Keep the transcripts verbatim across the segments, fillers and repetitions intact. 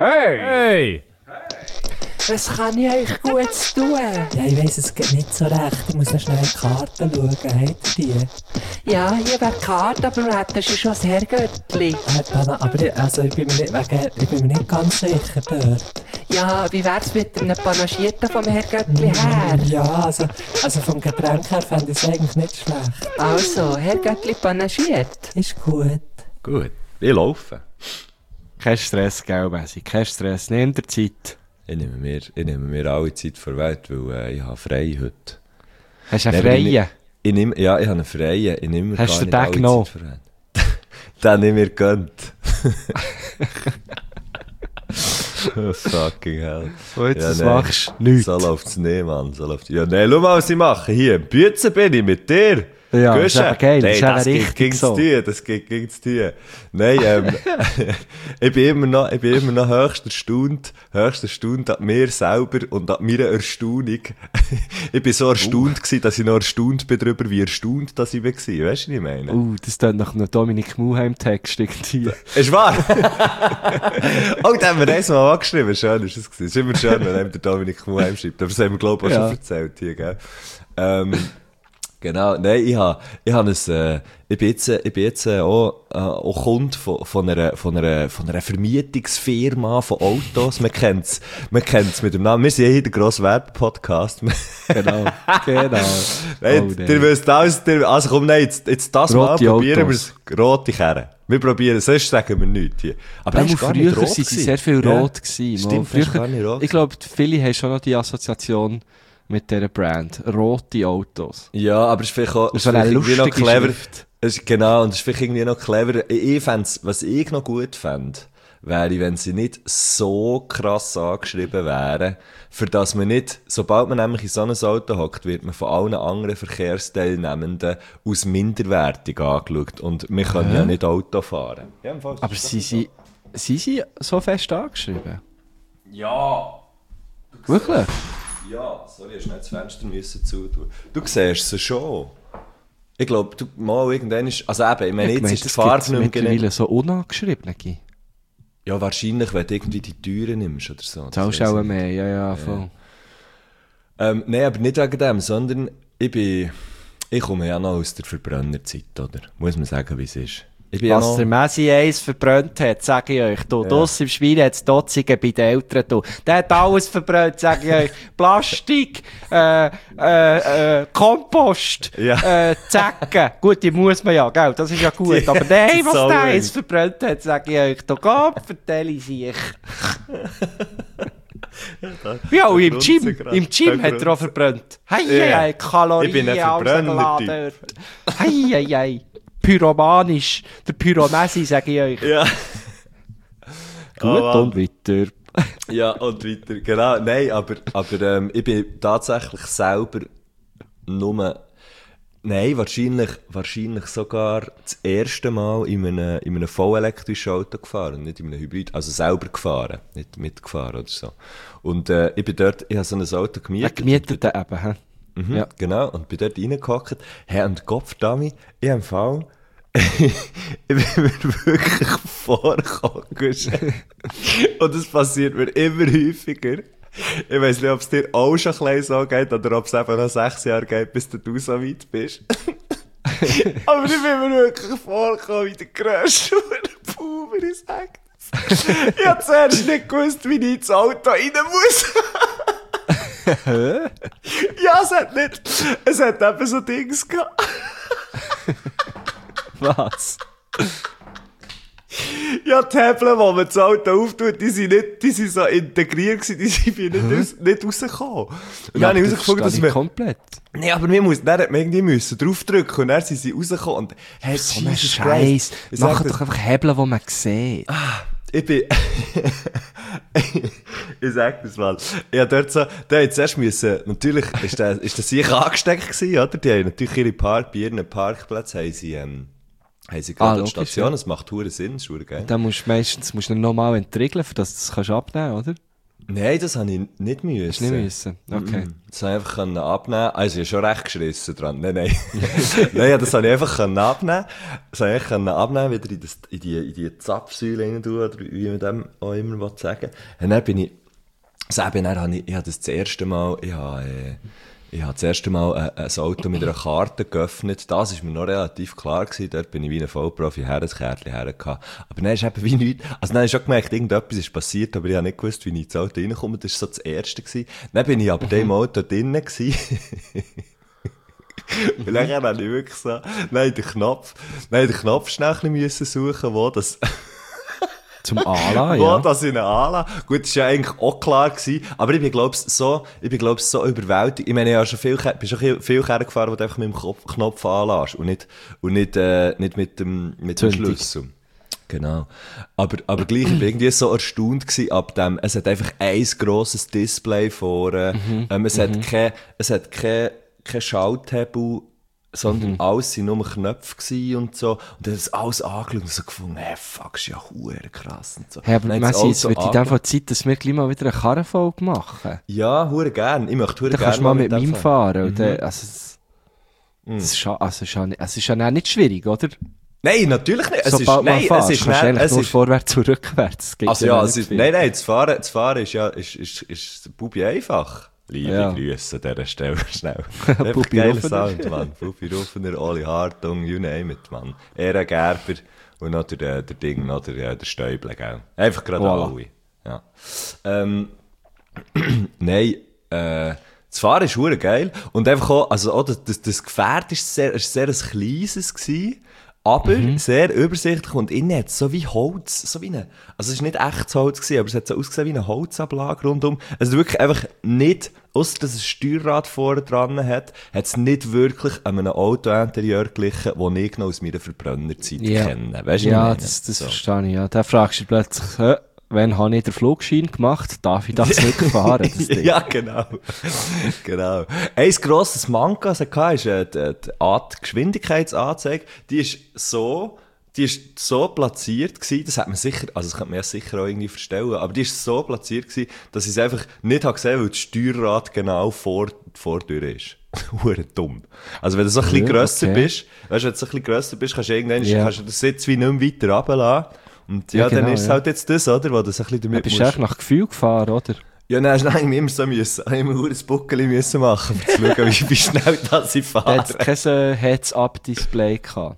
Hey! Hey! Was kann ich euch Gutes tun? Ja, ich weiss, es geht nicht so recht. Ich muss noch schnell in die Karten schauen. Habt ihr die? Ja, hier wäre die Karte, aber wir hätten schon das Herrgöttli. Äh, Dana, aber ich, also, ich, bin mir nicht, wegen, ich bin mir nicht ganz sicher dort. Ja, wie wär's mit einem Panagierten vom Herrgöttli her? Ja, also, also vom Getränk her fände ich es eigentlich nicht schlecht. Also, Herrgöttli panagiert. Ist gut. Gut, ich laufe. Kein Stress, gell, Messi? Kein Stress, nimm dir Zeit. Ich nehme mir, ich nehme mir alle Zeit vor Welt, weil äh, ich habe frei heute. Hast du einen Nein, aber freien? Ich, ich nehm, ja, ich habe einen freien. Ich nehme mir Hast gar du nicht den alle genommen? Zeit vor Welt. Den habe ich mir gegönnt. Oh, fucking hell. Und jetzt, Ja, was nein. machst du? Nichts. So läuft's nicht, Mann. So läuft's. Ja, nein, schau mal, was ich mache. Hier, im Bützen bin ich mit dir. Ja, das Gehst ist du? eben geil, das Nein, ist eben das geht richtig gegen so. dir, das geht gegen dir. Nein, ähm, ich bin immer noch, ich bin immer noch höchst erstaunt, höchst erstaunt an mir selber und an meiner Erstaunung. Ich bin so erstaunt Uh. gewesen, dass ich noch erstaunt bin darüber, wie erstaunt dass ich war. Weißt du, was ich meine? Uh, das klingt nach einem Dominik Muheim-Text irgendwie. Ist wahr? Oh, da haben wir eins mal angeschrieben. Schön ist es gewesen. Es ist immer schön, wenn einem der Dominik Muheim schreibt. Aber das haben wir, glaube ich, auch Ja. schon erzählt hier, gell? Ähm, genau. Nein, ich habe, ich habe es, äh, ich bin jetzt, äh, ich bin jetzt, äh, auch, äh, auch Kunde von, von einer, von einer, von einer Vermietungsfirma von Autos. Man kennt's, man kennt's mit dem Namen. Wir sind ja hier der grosse Werbepodcast. Genau, genau. Nein, Oh, nein. ihr wisst alles, ihr, also komm, nein, jetzt, jetzt das Mal Rote probieren Autos. wir rote Kerren. Wir probieren, sonst sagen wir nichts hier. Aber Aber er ist gar nicht früher rot waren sie gewesen. sehr viel Ja. rot gewesen. Mal. Stimmt, er ist Früher, gar nicht rot ich glaube, viele haben schon noch die Assoziation mit dieser Brand. Rote Autos. Ja, aber es ist vielleicht auch, Das ist es so eine vielleicht irgendwie lustige noch clever. Schrift. Es ist, genau, und es ist vielleicht irgendwie noch clever. Ich, ich fänd's, was ich noch gut fände, wäre, wenn sie nicht so krass angeschrieben wären, für dass man nicht, sobald man nämlich in so ein Auto hockt, wird man von allen anderen Verkehrsteilnehmenden als minderwertig angeschaut. Und wir können ja nicht Auto fahren. Ja, im Fall, das Aber ist sie doch sind, sie sind so fest angeschrieben. so. Ja! Wirklich? Ja, sorry, hast du nicht das Fenster müssen zutun. Du siehst sie schon. Ich glaube, du mal irgendwann ist, also eben, ich meine, Ich jetzt meine, ist die das Farbe gibt nicht mehr genau. mittlerweile so unangeschriebene. Ja, wahrscheinlich, wenn du irgendwie die Türen nimmst oder so. Das Zahlst weiss auch ich nicht. mehr, ja, ja, voll. Ähm, nein, aber nicht wegen dem, sondern ich bin, ich komme ja noch aus der Verbrennerzeit, oder? Muss man sagen, wie es ist. Ich bin ja Was noch, der Messi eins verbrannt hat, sage ich euch. Du, Ja. draussen im Schwein hat es Dotzige bei den Eltern. Du. Der hat alles verbrannt, sage ich euch. Plastik, äh, äh, äh, Kompost, Ja. äh, Zecken. Gut, die muss man ja, gell? Das ist ja gut. Die- Aber nein, die was der Sauerei. eins verbrannt hat, sage ich euch. Du, Gott, vertelle ich sich. Ja, und im grunzt er Gym, grad. im Gym Da hat er auch grunzt er. verbrannt. Hei, Ja. hei, hei, Kalorien, Ich bin ein alles Verbrenner, geladen. Hei, hei, hei. Pyromanisch. Der Pyromessi, sage ich euch. ja. Gut, Oh, Mann. und weiter. Ja, und weiter, genau. Nein, aber, aber ähm, ich bin tatsächlich selber nur, nein, wahrscheinlich, wahrscheinlich sogar das erste Mal in einem, in einem vollelektrischen Auto gefahren, nicht in einem Hybrid, also selber gefahren, nicht mitgefahren oder so. Und äh, ich bin dort, ich habe so ein Auto Ja, gemietet. gemietet eben, hä? Mhm, Ja. Genau, und bin dort reingehockt. Hey, und Gottverdammt, ich habe im Fall, ich bin mir wirklich vorgekommen. Und es passiert mir immer häufiger. Ich weiss nicht, ob es dir auch schon ein bisschen so geht oder ob es eben noch sechs Jahre geht, bis du so weit bist. Aber ich bin mir wirklich vorgekommen wie der grösste Puber, ich sag das. Ich habe zuerst nicht gewusst, wie ich ins Auto rein muss. Ja, es hat nicht, es hat eben so Dings gehabt. Was? Ja, die Hebel, die man das Auto auftut, die sind nicht, die sind so integriert gewesen, die sind wie nicht, raus, nicht rausgekommen. Und dann habe ich herausgefunden, dass man... man, komplett. nee, aber wir mussten, dann hat man irgendwie müssen draufdrücken und dann sind sie rausgekommen und, hey, So ein Jesus Scheiß. Christ. Ich sag Mach dir, doch einfach Hebel, die man sieht. ich bin, ich sag das mal. Ja, dort so, da hat zuerst müssen, natürlich ist der, ist der sicher angesteckt gewesen, oder? Die haben natürlich ihre Park, bei ihren Parkplätzen haben sie, ähm, haben sie gerade Ah, eine logisch, Station, ja. das macht verdammt Sinn, das ist verdammt geil. Dann musst du meistens musst du ihn nochmal entriegeln, für dass du es kannst abnehmen kannst, oder? Nein, das habe ich nicht müssen. Hast du nicht müssen? Okay. Mm-mm. Das habe ich einfach können abnehmen. Also, ich habe schon recht geschissen dran. Nein, nein. Nein, das habe ich einfach können abnehmen. Das habe ich können abnehmen, wieder in, das, in die, in die Zapfsäule rein tun, oder wie man dem auch immer sagen will. Und dann bin ich, also eben, dann habe ich, ich habe das, das erste Mal, ich habe, äh, ich habe das erste Mal ein, ein Auto mit einer Karte geöffnet. Das war mir noch relativ klar gewesen. Dort bin ich wie ein Vollprofi her, das Kärtchen hergehabt. Aber dann ist eben wie nichts, also dann habe ich schon gemerkt, irgendetwas ist passiert, aber ich habe nicht gewusst, wie ich ins Auto reinkomme. Das war so das Erste gewesen. Dann bin ich aber in dem Auto drinnen gewesen. Und dann habe ich wirklich so, nein, den Knopf, nein, den Knopf schnell ein bisschen suchen, wo das, Zum Anlassen, wo ja. das in Anlassen. Gut, das war ja eigentlich auch klar gewesen, aber ich bin, glaub's, so, ich bin, glaub's, so überwältigt. Ich meine, ich habe schon viel, bin schon viel, viel Kerne gefahren, wo du einfach mit dem Kopf, Knopf anlässt und nicht, und nicht, äh, nicht mit dem, mit dem Zündung. Schlüssel. Genau. Aber, aber gleich, ich war irgendwie so erstaunt gewesen ab dem, es hat einfach ein grosses Display vorne, Mhm. ähm, es hat kein, es hat kein, kein Schalthebel, sondern alles sind nur Knöpfe gewesen und so. Und dann hat es alles angeschaut und so gefunden, hey, fuck, ist ja hure krass und so. Hey, aber Dann hat es Messi, alles jetzt so wird in dem angeschaut. Fall Zeit, dass wir gleich mal wieder eine Karrenfolge machen. Ja, hure gern. Ich möchte hure Dann gern kannst du mal mit dem meinem fahren. fahren. Und dann, also, es, das ist schon, also, es ist ja nicht- es ist ja auch nicht schwierig, oder? Nein, natürlich nicht. Es Sobald ist, man nein, fährt, es ist kannst du nicht, eigentlich es nur ist, vorwärts und rückwärts. Es gibt also ja, nicht es ist, viel. nein, nein, das Fahren, das Fahren ist ja, ist, ist, ist, Bubi einfach. Liebe Ja. Grüße an dieser Stelle, schnell. Einfach Bubi geiler Ruffner. Sound, Mann. Bubi Ruffner, Oli Hartung, you name it, Mann. Ehre Gerber und noch der, der Ding, noch der, der Stäuble, gell. Einfach gerade Voilà. alle. Ja. Ähm, nein, äh, das Fahren ist hure geil. Und einfach auch, also auch das, das, das Gefährt ist sehr, ist sehr ein kleines gewesen, aber sehr übersichtlich und innen hat es so wie Holz, so wie eine, also es ist nicht echtes Holz gewesen, aber es hat so ausgesehen wie eine Holzablage rundum. Also wirklich einfach nicht, ausser dass es ein Steuerrad vorne dran hat, hat es nicht wirklich an einem Auto-Interieur geglichen, das ich noch aus meiner Verbrennerzeit Ja. kenne. Weißt du, Ja, was ich meine? das, das So. verstehe ich, ja. Dann fragst du dich plötzlich, hä, wann habe ich den Flugschein gemacht? Darf ich das wirklich fahren, das Ding? Ja, genau. genau. Ein grosses Manko, das es hatte, ist äh, die, die, A- die Geschwindigkeitsanzeige. Die ist so, die ist so platziert gewesen, das hat man sicher, also das könnte man ja sicher auch irgendwie verstellen, aber die ist so platziert gewesen, dass ich es einfach nicht habe gesehen, weil das Steuerrad genau vor, vor der Tür ist. Hure dumm. Also wenn du so ein bisschen Ja, grösser okay. bist, weißt du, wenn du so ein bisschen grösser bist, kannst du irgendwann, Ja. kannst du den Sitz wie nicht mehr weiter runterlassen. Und ja, Ja, genau, dann ist es ja. halt jetzt das, oder, wo du so ein bisschen Du damit bist musst- eigentlich nach Gefühl gefahren, oder? ja, dann hast du eigentlich immer so müssen, immer nur ein Buckeli müssen machen, um zu schauen, wie, wie schnell das ich Da hat fahre. es kein äh, Heads-Up-Display gehabt.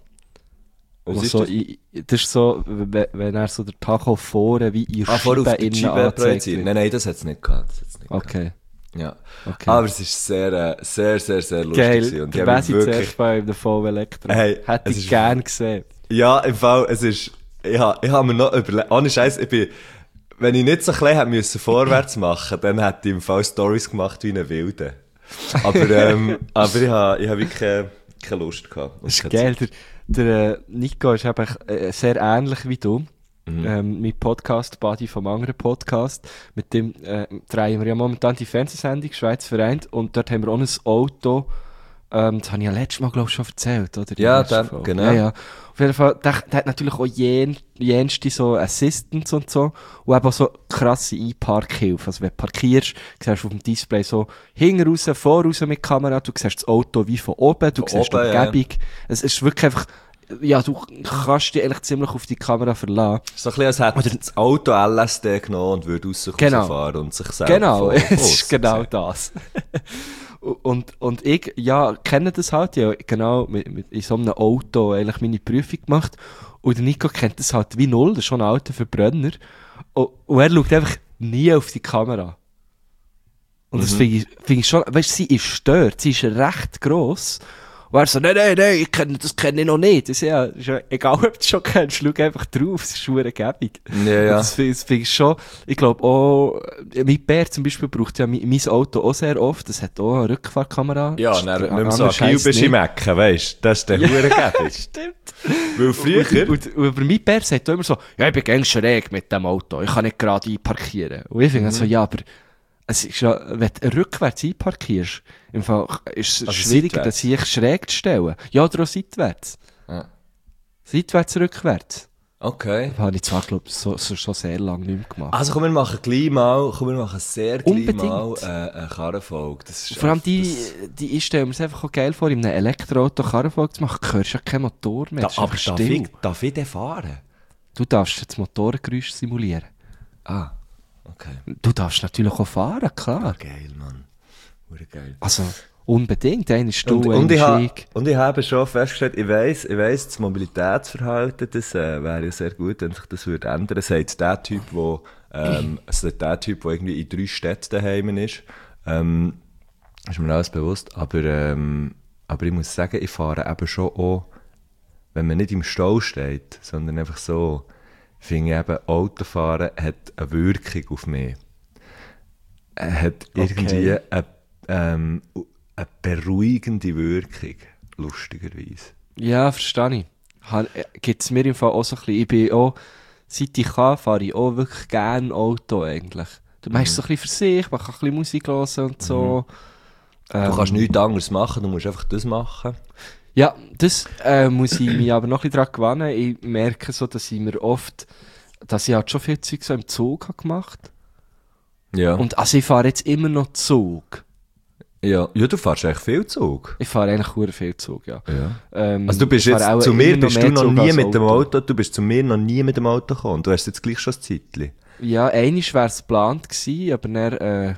Was Wo ist so, das? i- das ist so, wenn wenn er so der Tacho vorne wie in Ah, vor auf Scheibe die innen Scheibe angezeigt projiziert. wird. Nein, nein, das hat es nicht gehabt. Das hat's nicht gehabt. Okay, Ja. okay. Aber es ist sehr, äh, sehr, sehr, sehr lustig Geil, gewesen. Und ich der habe Messi wirklich, zuerst bei ihm, der V W Elektro. Hey, Hätte es ich ist- gern gesehen. ja, im Fall, es ist, ich habe, ich habe mir noch überlegt, ohne Scheiß, ich bin, wenn ich nicht so klein hätte müssen vorwärts machen, dann hätte ich im Fall Stories gemacht wie eine Wilde. Aber, ähm, aber ich habe, ich habe wirklich keine, keine Lust gehabt. Und Das ist keine geil. Zeit. Der, der äh, Nico ist eben äh, sehr ähnlich wie du. Mhm. Ähm, mein Podcast-Buddy vom anderen Podcast. Mit dem äh, drehen wir ja momentan die Fernsehsendung Schweiz vereint. Und dort haben wir auch ein Auto. Ähm, das habe ich ja letztes Mal, glaube ich, schon erzählt, oder? Die Ja, letzte dann, Folge. genau. Ja, ja. Auf jeden Fall, der, der hat natürlich auch jen, jenste so Assistants und so. Und eben auch so krasse Einparkhilfe. Also wenn du parkierst, siehst du auf dem Display so hinten raus, vor raus mit Kamera. Du siehst das Auto wie von oben. Du Von siehst die oben, ja. Umgebung. Es ist wirklich einfach, ja, du kannst dich eigentlich ziemlich auf die Kamera verlassen. So ein bisschen, als hätte das Auto L S D genommen und würde raus Genau. fahren und sich selber Genau, voll- es voll ist genau sehen. das. und, und ich, ja, kenne das halt, ja, genau, mit, mit, in so einem Auto eigentlich meine Prüfung gemacht. Und der Nico kennt das halt wie null, das ist schon ein alter Verbrenner. Und, und er schaut einfach nie auf die Kamera. Und das finde ich, finde ich schon, weißt du, sie ist stört, sie ist recht gross. Und er so, nein, nein, nein, ich kenn, das kenne ich noch nicht. Das ist ja, ist ja egal, ob du es schon kennst, schau einfach drauf, es ist schon eine Gebung. Ja, ja. Und das finde das finde ich schon, ich glaube auch, äh, mein Bär zum Beispiel braucht ja mein, mein Auto auch sehr oft, das hat auch eine Rückfahrkamera. Ja, Das- dann nicht an- mehr so anders agil heisst bist nicht. im Ecken, weisst du? Das ist der Ja. Hurengebung. Stimmt. Weil früher... Und, und, und über mein Bär sagt auch immer so, ja, ich bin gängig schräg mit dem Auto, ich kann nicht gerade einparkieren. Und ich finde Mhm. so, ja, aber es ist ja, wenn du rückwärts einparkierst, im Fall ist es Also schwieriger, seitwärts? das sich schräg zu stellen. Ja, oder auch seitwärts. Ja. Seitwärts, rückwärts. Okay. Das habe ich zwar, glaube ich, so, so, schon sehr lange nicht mehr gemacht. Also komm, wir machen gleich mal, komm, wir machen sehr gleich Unbedingt. mal äh, eine Karrenfolge. Das ist Vor allem echt- die, das- die ich stelle mir es einfach auch geil vor, in einem Elektroauto Karrenfolge zu machen, du hörst ja keinen Motor mehr, Da, es ist aber einfach darf still. ich, darf ich den fahren? Du darfst jetzt Motorengeräusch simulieren. Ah, okay. Du darfst natürlich auch fahren, Ah, klar. geil, Mann. Hure geil. Also, unbedingt. Einer ist du, Und, einer und, ich ist ha, ich. und ich habe schon festgestellt, ich weiss, ich weiss, das Mobilitätsverhalten, das äh, wäre ja sehr gut, wenn sich das würde ändern. Sagt der Typ, wo, ähm, also der Typ, der irgendwie in drei Städten daheim ist, ähm, ist mir alles bewusst. Aber, ähm, aber ich muss sagen, ich fahre eben schon auch, wenn man nicht im Stau steht, sondern einfach so, finde ich eben, Autofahren hat eine Wirkung auf mich. Er hat irgendwie Okay. eine, ähm, eine beruhigende Wirkung, lustigerweise. Ja, verstehe ich. Gibt es mir im Fall auch so ein bisschen, ich bin auch, seit ich kann, fahre ich auch wirklich gerne Auto eigentlich. Du machst so ein bisschen für sich, man kann ein bisschen Musik hören und so. Du Ähm, kannst nichts anderes machen, du musst einfach das machen. Ja, das äh, muss ich mich aber noch ein bisschen daran gewöhnen. Ich merke so, dass ich mir oft, dass ich halt schon viel Zeug so im Zug habe gemacht. Ja. Und also ich fahre jetzt immer noch Zug. ja. ja, du fährst eigentlich viel Zug. Ich fahre eigentlich sehr viel Zug, ja. Ja. Ähm, Also du bist ich fahre jetzt, auch zu mir immer bist du mehr noch Zug nie als mit dem Auto, du bist zu mir noch nie mit dem Auto gekommen. Du hast jetzt gleich schon ein Zeitchen. Ja, einmal wäre es geplant gewesen, aber dann, äh,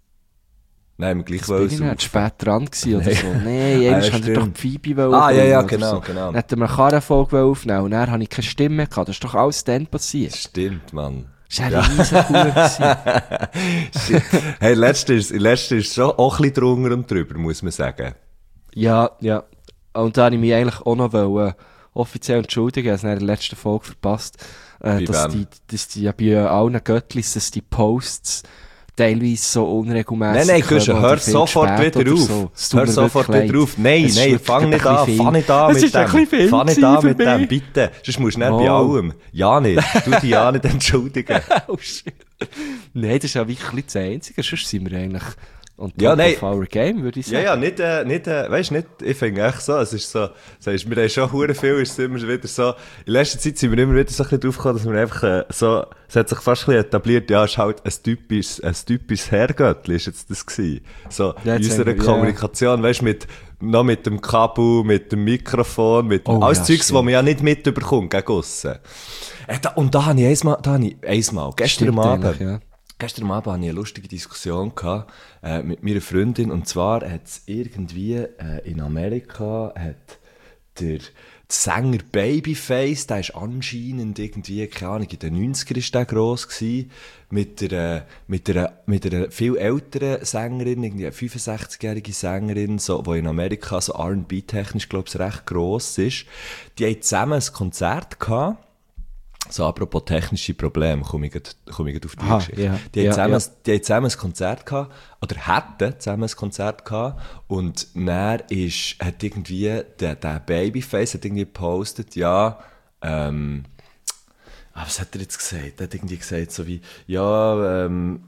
Nein, wir gleich das wollen bin ich nicht saufen. spät dran gewesen oder Nein. so. Nein, Ah, einmal ja, wollte ich doch stimmt. die Phoebe wollen Ah, ja, ja, oder genau, so. genau. Dann hätten wir eine Karrenfolge aufnehmen und dann habe ich keine Stimme mehr gehabt. Das ist doch alles dann passiert. Stimmt, Mann. Das war eine riesen Kur gewesen. Shit. Hey, letzte ist, letzte ist schon auch ein bisschen drunter und drüber, muss man sagen. Ja, ja. Und da habe ich mich eigentlich auch noch wollen, offiziell entschuldigen, ich habe es in der letzten Folge verpasst, äh, Bei dass, wem? die, dass die ja bei allen Göttlis, dass die Posts teilweise so unregelmäßig Nein, nein, kommen Guschen, oder hör viel sofort spät wieder oder auf. so. Es tut Hör mir sofort wirklich wieder leid. auf. Nein, Es ist nein, wirklich fang ein nicht bisschen an, viel. fang nicht an Es mit ist ein dem. bisschen viel Fang nicht an für mit dem, mich. bitte. Sonst musst du nicht bei Mal. allem. Ja nicht, du dich ja nicht entschuldigen. Oh shit. Nein, das ist ja wirklich das Einzige, sonst sind wir eigentlich on top Ja, nein. of our game, würde ich Ja, sagen. ja, nicht, äh, nicht, äh, weißt nicht, ich finde echt so, es ist so, sagst, wir haben schon hure viel, ist es immer wieder so, in letzter Zeit sind wir immer wieder so ein bisschen drauf gekommen, dass wir einfach, äh, so, es hat sich fast ein bisschen etabliert, ja, es ist halt ein typisches, ein typisches Herrgöttli, ist jetzt das gewesen. So, Ja, in jetzt unserer haben wir- ja. Kommunikation, weißt mit, noch mit dem Kabel, mit dem Mikrofon, mit Oh, alles ja, Zeugs, stimmt. was man ja nicht mitbekommt, gegen aussen. Äh, da, und da habe ich einmal, da habe ich einmal, gestern Stimmt am Abend, eigentlich, ja. Gestern Abend hatte ich eine lustige Diskussion gehabt, äh, mit meiner Freundin. Und zwar hat es irgendwie äh, in Amerika hat der Sänger Babyface, der ist anscheinend irgendwie, keine Ahnung, in den neunzigern ist der gross gewesen, mit einer, mit einer, mit einer viel älteren Sängerin, irgendwie eine fünfundsechzigjährige Sängerin, so, die in Amerika so R and B-technisch, glaube ich, recht gross ist. Die haben zusammen ein Konzert gehabt. So, apropos technische Probleme, komme ich, grad- komme ich grad auf die Aha, Geschichte. ja, Die, haben ja, zusammen, ja. die haben zusammen ein Konzert gehabt, oder hätten zusammen ein Konzert gehabt, und dann ist, hat irgendwie, der, der Babyface hat irgendwie gepostet, ja, ähm, ah, was hat er jetzt gesagt? Er hat irgendwie gesagt, so wie, ja, ähm,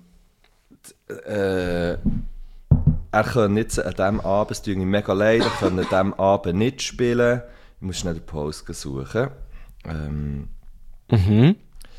d- äh, er kann nicht an diesem Abend, es tut ihm mega leid, er kann an diesem Abend nicht spielen. Ich muss schnell den Post suchen. Ähm, Mhm.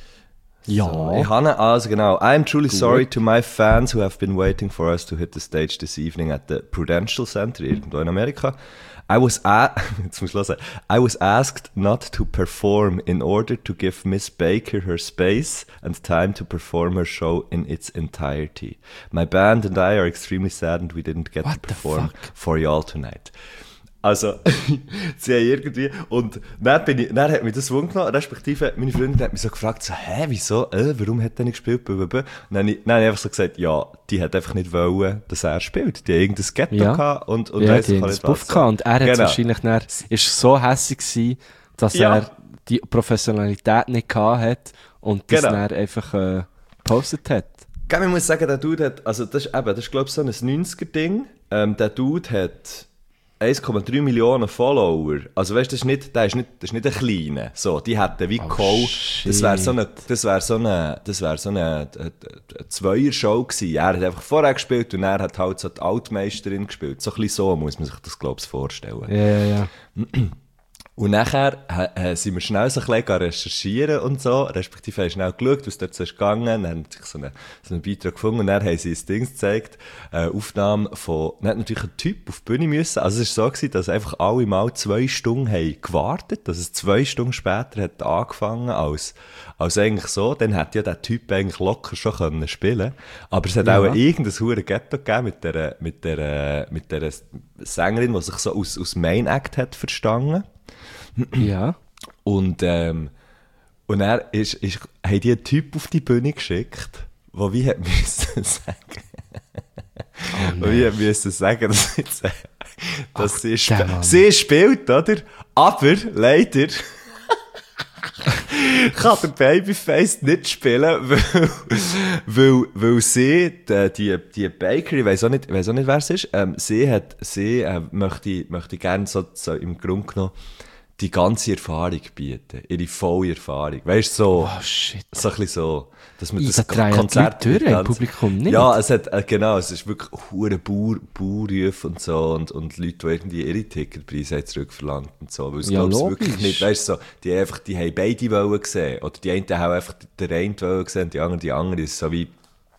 Ja. So, ich habe, also genau. I'm truly sorry to my fans who have been waiting for us to hit the stage this evening at the Prudential Center irgendwo in Amerika. I was, a Jetzt muss ich hören. I was asked not to perform in order to give Miss Baker her space and time to perform her show in its entirety. My band and I are extremely saddened we didn't get What to the perform fuck? for y'all tonight. Also, sie haben irgendwie, und dann, bin ich, dann hat mich das wundgenommen, respektive meine Freundin hat mich so gefragt, so, hä, wieso, äh, warum hat er nicht gespielt, blablabla. Und dann, habe ich- dann habe ich einfach so gesagt, ja, die hat einfach nicht wollen, dass er spielt. Die hat irgendein Ghetto Ja. gehabt und, und ja, weiss die ich haben nicht das Buff was. gehabt und er hat Genau. wahrscheinlich dann, ist so hässig gewesen, dass Ja. er die Professionalität nicht gehabt hat und das Genau. dann einfach äh, gepostet hat. Gell, ich muss sagen, der Dude hat, also das ist eben, das ist glaube ich so ein neunziger-Ding. Ähm, der Dude hat eins Komma drei Millionen Follower. Also weißt du, das ist nicht, der ist nicht, das ist nicht ein kleiner. So, die hätten wie Oh, Cole, das wäre so shit. eine, das wäre so eine, das wäre so eine, eine, eine Zweier-Show gewesen. Er hat einfach vorher gespielt und er hat halt so die Altmeisterin gespielt. So ein bisschen so muss man sich das, glaube ich, vorstellen. Ja, ja, ja. Und nachher äh, sind wir schnell so ein bisschen recherchieren und so, respektive haben schnell geschaut, was dort so ist gegangen, dann haben sich so einen, so einen Beitrag gefunden und dann haben sie ein Ding gezeigt, äh, Aufnahme von, dann hat natürlich ein Typ auf die Bühne müssen, also es war so gewesen, dass einfach alle mal zwei Stunden haben gewartet, dass es zwei Stunden später hat angefangen als, als eigentlich so, dann hätte ja der Typ eigentlich locker schon können spielen, aber es hat Ja. auch irgendein hure Ghetto gegeben mit der, mit der, mit der Sängerin, die sich so aus, aus Main Act hat verstanden. Ja. Und, ähm, und er ist, ist, haben die einen Typ auf die Bühne geschickt, der wie hat müssen sagen, Oh, und wie hat müssen sagen, dass, jetzt, dass Ach, sie, der sp Mann. sie spielt, oder? Aber, leider, kann der Babyface nicht spielen, weil, weil, weil sie, die, die, die Bakery, ich weiss auch nicht, ich weiss auch nicht, wer es ist, ähm, sie hat, sie, äh, möchte, möchte gerne so, so im Grunde genommen die ganze Erfahrung bieten, ihre volle Erfahrung. Weißt du, so, Oh, shit. so ein bisschen so, dass man das Da drehen die Konzert Leute durch, im ganz- Publikum nicht. Ja, es hat, äh, genau, es ist wirklich hure Bauer, Baurufe und so und, und Leute, die irgendwie ihre Ticketpreise haben zurückverlangt und so, weil es Ja, glaub's logisch. wirklich nicht, weißt du, so, die haben einfach, die haben beide wollen gesehen, oder die einen haben einfach den einen wollen gesehen und die anderen die andere, ist so wie,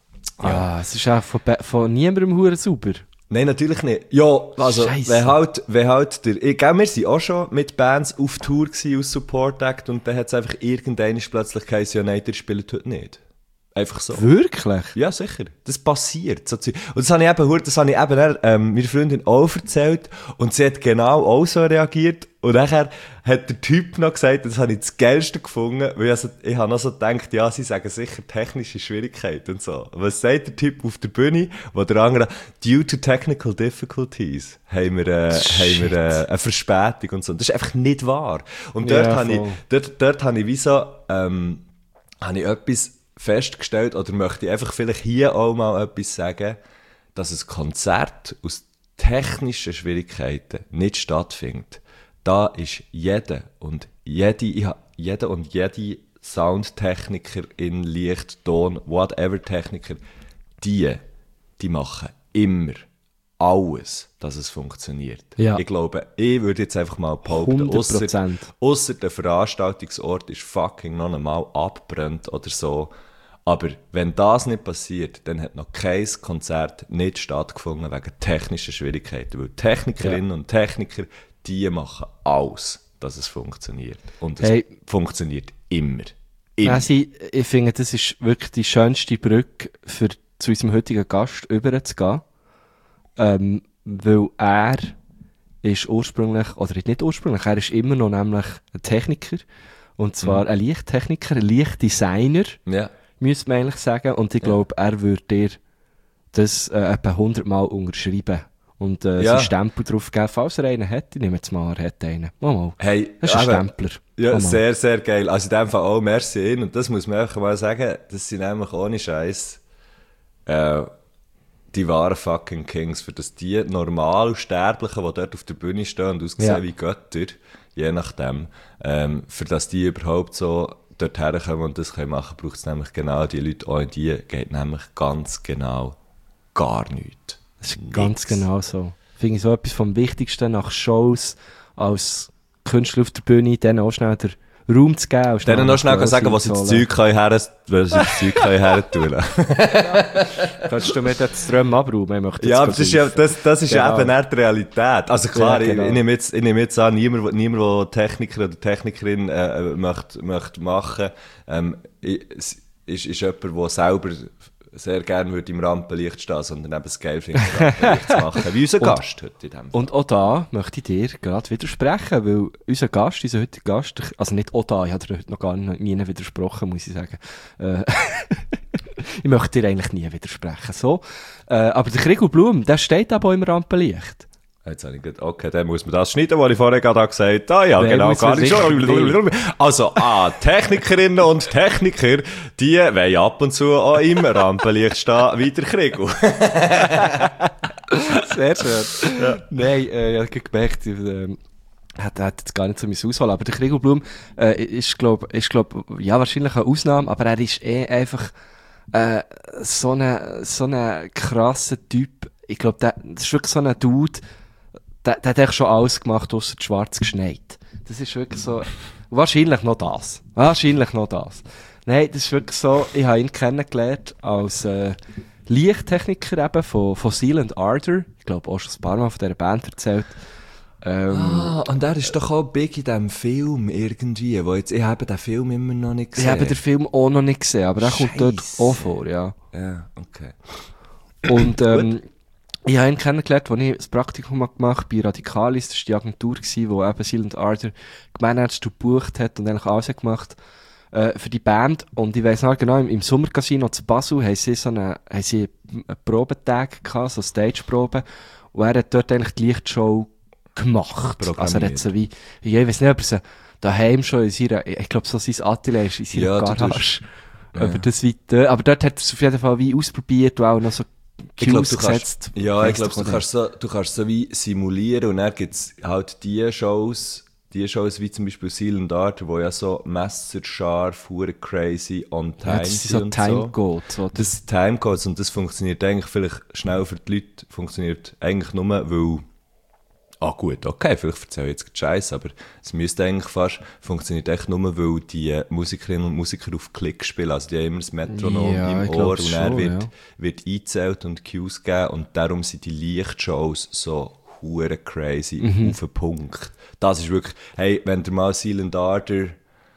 Ja, es ist auch von, Be- von niemandem hure sauber. nein, natürlich nicht. Ja, also, Scheisse. wenn halt, wenn halt der, ich, gell, wir sind auch schon mit Bands auf Tour gewesen, aus Support Act, und dann hat es einfach irgendeiner plötzlich geheißen, ja, nein, der spielt heute nicht. Einfach so. Wirklich? Ja, sicher. Das passiert. So Zeug. Und das habe ich eben, hör- das habe ich eben dann, ähm, meiner Freundin auch erzählt. Und sie hat genau auch so reagiert. Und nachher hat der Typ noch gesagt, das habe ich das Geilste gefunden, weil also, ich habe noch so gedacht, ja, sie sagen sicher technische Schwierigkeiten und so. Was sagt der Typ auf der Bühne, wo der andere, due to technical difficulties, haben wir, äh, haben wir äh, eine Verspätung und so. Das ist einfach nicht wahr. Und dort Ja, habe ich, voll. dort, dort habe ich wie so, ähm, habe ich etwas festgestellt, oder möchte ich einfach vielleicht hier auch mal etwas sagen, dass ein Konzert aus technischen Schwierigkeiten nicht stattfindet. Da ist jeder und jede, ich ha- jeder und jede Soundtechniker in Licht, Ton, whatever Techniker, die, die machen immer alles, dass es funktioniert. Ja. Ich glaube, ich würde jetzt einfach mal behaupten, hundert ausser, Prozent. ausser der Veranstaltungsort ist fucking noch einmal abbrennt oder so. Aber wenn das nicht passiert, dann hat noch kein Konzert nicht stattgefunden wegen technischer Schwierigkeiten. Weil Technikerinnen und Techniker, die machen alles, dass es funktioniert. Und es Hey. funktioniert immer. Immer. Also, ich, ich finde, das ist wirklich die schönste Brücke, für zu unserem heutigen Gast überzugehen. Ähm, weil er ist ursprünglich, oder nicht ursprünglich, er ist immer noch nämlich ein Techniker. Und zwar ein Lichttechniker, ein Lichtdesigner, Ja. müsste man eigentlich sagen. Und ich glaube, er würde dir das äh, etwa hundert Mal unterschreiben. Und äh, Ja. seinen Stempel drauf geben, falls er einen hätte. Ich nehme jetzt mal, er hat einen. Mal, mal. Hey, Das ist ein eben, Stempler. Ja, Mal, mal. sehr, sehr geil. Also in dem Fall auch merci ihn. Und das muss man einfach mal sagen, das sind nämlich ohne Scheiß äh, die wahren fucking Kings. Für das die normal Sterblichen, die dort auf der Bühne stehen und aussehen Ja. wie Götter, je nachdem, ähm, für das die überhaupt so dort herkommen und das können machen, braucht es nämlich genau die Leute. Auch in die geht nämlich ganz genau gar nichts. Das ist ganz Nix. genau so. Finde ich so etwas vom Wichtigsten nach Shows als Künstler auf der Bühne, denen auch schnell den Raum zu geben. und Denen noch schnell Applaus sagen, was sie das einzuholen. Zeug können her, was sie das Zeug können her tun. Kannst du mir das Ström abräumen? Ich möchte Ja, jetzt aber das ist ja, saufen. das, das ist ja Genau. eben auch die Realität. Also klar, Ja, genau. ich, ich nehme jetzt, ich nehme jetzt an, niemand, niemand, der Techniker oder Technikerin äh, äh, möchte, möchte machen, ähm, ist, ist jemand, der selber sehr gerne würde im Rampenlicht stehen, sondern eben es geil findet, im Rampenlicht zu machen. Wie unser Gast heute in dem Fall. Und auch da möchte ich dir gerade widersprechen, weil unser Gast, unser heutiger Gast, also nicht auch da, ich habe dir heute noch gar nie widersprochen, muss ich sagen. Äh, ich möchte dir eigentlich nie widersprechen. So. Äh, aber der Gregor Blum, der steht aber auch im Rampenlicht. Jetzt habe ich gedacht, okay, dann muss man das schneiden, was ich vorher gerade gesagt habe. Ah ja, Nein, genau, muss gar man nicht richtig schon. Also, ah, Technikerinnen und Techniker, die wollen ab und zu auch im Rampenlicht stehen, wie der Kriegel. Sehr schön. Ja. Nein, äh, ich habe gemerkt, ich, äh, hat, hat jetzt gar nicht so meine Auswahl, aber der Gregor Blum äh, ist, glaube ist, glaub, ja, wahrscheinlich eine Ausnahme, aber er ist eh einfach äh, so ein so eine krasser Typ. Ich glaube, das ist wirklich so ein Dude, der, der hat echt schon alles gemacht, ausser schwarz geschneit. Das ist wirklich so, wahrscheinlich noch das. Wahrscheinlich noch das. Nein, das ist wirklich so, ich habe ihn kennengelernt als äh, Lichttechniker eben von, von Seal and Ardor. Ich glaube auch schon ein paar Mal von dieser Band erzählt. Ähm, ah, und er ist doch auch big in diesem Film irgendwie, wo jetzt, ich habe den Film immer noch nicht gesehen. Ich habe den Film auch noch nicht gesehen, aber er kommt dort auch vor, ja. Ja, okay. Und ähm, ich habe ihn kennengelernt, als ich das Praktikum gemacht habe bei Radicalis. Das war die Agentur, die eben Seal and Ardor gemanagt und gebucht hat und eigentlich alles gemacht äh, für die Band. Und ich weiss noch genau, im, im Sommercasino zu Basel haben sie so eine, haben sie einen Probetag gehabt, so Stage-Probe. Und er hat dort eigentlich die Lichtshow gemacht. Also er hat so wie, ich weiß nicht, ob er sie daheim schon in seiner, ich glaube so sein Atelier ist in seiner ja, Garage. Ja. Aber, das weiter, aber dort hat er es auf jeden Fall wie ausprobiert und auch noch so ich glaub, Cues du gesetzt. kannst, ja, ich Weiss glaube, doch du auch kannst so, du kannst so wie simulieren und dann gibt es halt die Shows, die Shows wie zum Beispiel Seal and Ardor, wo ja so messerscharf, hure crazy on time ja, das sind so und Time so. Codes. So. Das ist Time Codes und das funktioniert eigentlich vielleicht schnell für die Leute, funktioniert eigentlich nur, weil ah gut, okay, vielleicht erzähle ich jetzt Scheiße, aber es müsste eigentlich fast, funktioniert echt nur, weil die Musikerinnen und Musiker auf Klick spielen, also die haben immer das Metronom Ja, im ich Ohr glaub und dann schon, wird, ja. wird eingezählt und Cues gegeben und darum sind die Lichtshows so hure crazy Mhm. auf den Punkt. Das ist wirklich, hey, wenn ihr mal Seal and Ardor,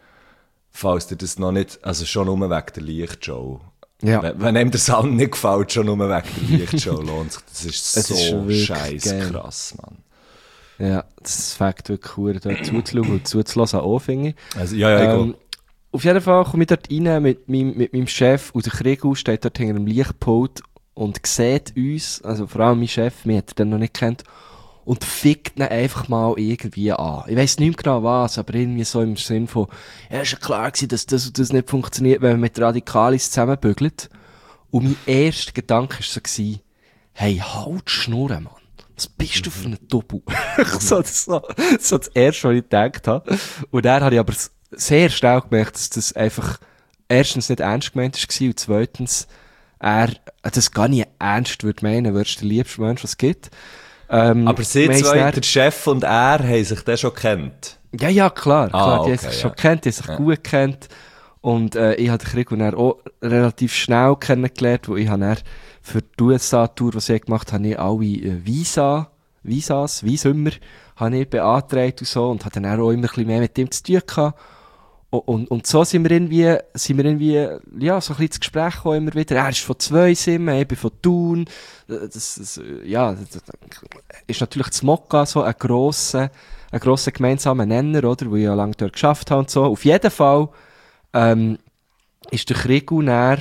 falls dir das noch nicht, also schon nur wegen der Lichtshow, Ja. wenn, wenn einem der Sound nicht gefällt, schon nur wegen der Lichtshow lohnt sich, das ist Es so ist wirklich scheiß geil. krass, Mann. Ja, das fängt wirklich cool, dort zuzuschauen und zuzulassen auch, finde ich. Also, ja, ja, ich Ähm, auf jeden Fall komme ich dort rein mit meinem, mit meinem Chef und der Kriegel steht dort hinter einem Lichtpult und sieht uns, also vor allem mein Chef, mich hat er dann noch nicht kennt, und fickt ihn einfach mal irgendwie an. Ich weiss nicht mehr genau was, aber irgendwie so im Sinn von, ja, ist ja klar gewesen, dass das und das nicht funktioniert, wenn man mit Radikalis zusammenbügelt. Und mein erster Gedanke war so gewesen, hey, halt die Schnurren, Mann. Was bist du für ein Doppel? so, so, so das erste, was ich gedacht habe. Und dann habe ich aber sehr schnell gemerkt, dass das einfach erstens nicht ernst gemeint war und zweitens er das gar nicht ernst würde meinen, würdest du der liebste Mensch, was es gibt. Ähm, aber sie wir haben zwei, dann- der Chef und er, haben sich dann schon kennt. Ja, ja, klar, Ah, klar. Die okay, haben sich ja. schon kennt, die haben sich Ja. gut kennt. Und äh, ich habe den Krieg dann auch relativ schnell kennengelernt, wo ich habe dann für die U S A-Tour, die sie gemacht haben, habe ich alle äh, Visa, Visas, Visummer, habe ich beantragt und so und hatte dann auch immer ein bisschen mehr mit ihm zu tun gehabt. Und, und, und so sind wir irgendwie, sind wir irgendwie, ja, so ein bisschen ins Gespräch gekommen immer wieder. Er ist von zwei Simmen, ich bin von Thun. Das, das, ja, das ist natürlich das Mokka so ein grosser, ein grosser gemeinsamer Nenner, oder, wo ich ja lange dort geschafft habe und so. Auf jeden Fall, ähm, ist der Krigu näher,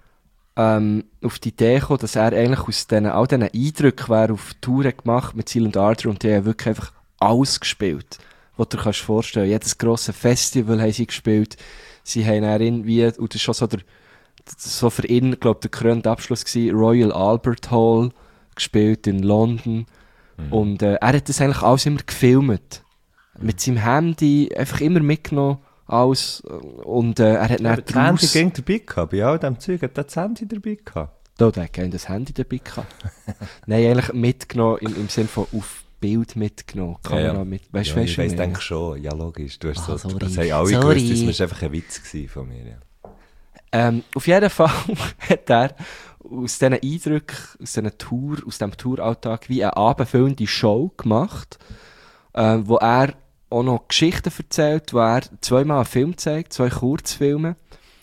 ähm, auf die Idee gekommen, dass er eigentlich aus diesen, all diesen Eindrücken, die er auf Touren gemacht mit Seal and Ardor, und die haben wirklich einfach alles gespielt, was du dir kannst vorstellen. Jedes grosse Festival haben sie gespielt. Sie haben dann irgendwie, und das ist schon so der, so für ihn, glaube ich, der krönende Abschluss gewesen, Royal Albert Hall gespielt in London. Mhm. Und äh, er hat das eigentlich alles immer gefilmt. Mhm. Mit seinem Handy, einfach immer mitgenommen, alles. Und äh, er hat Ja, dann das Handy ging dabei gehabt, bei all dem Zeug hat er das Handy dabei gehabt. Da, der hat gerne das Handy dabei gehabt. Nein, eigentlich mitgenommen, im, im Sinne von auf Bild mitgenommen. Kamera Ja, ja. mit. Weißt du, Ja, weißt ich du, weiss, wie denke schon, ja logisch, du hast Ah, so, sorry. das haben alle Sorry. gewusst, das war einfach ein Witz gewesen von mir, ja. Ähm, auf jeden Fall hat er aus diesen Eindrücken, aus diesen Tour, aus diesem Touralltag wie eine abendfüllende Show gemacht, äh, wo er auch noch Geschichten erzählt, wo er zweimal einen Film zeigt, zwei Kurzfilme.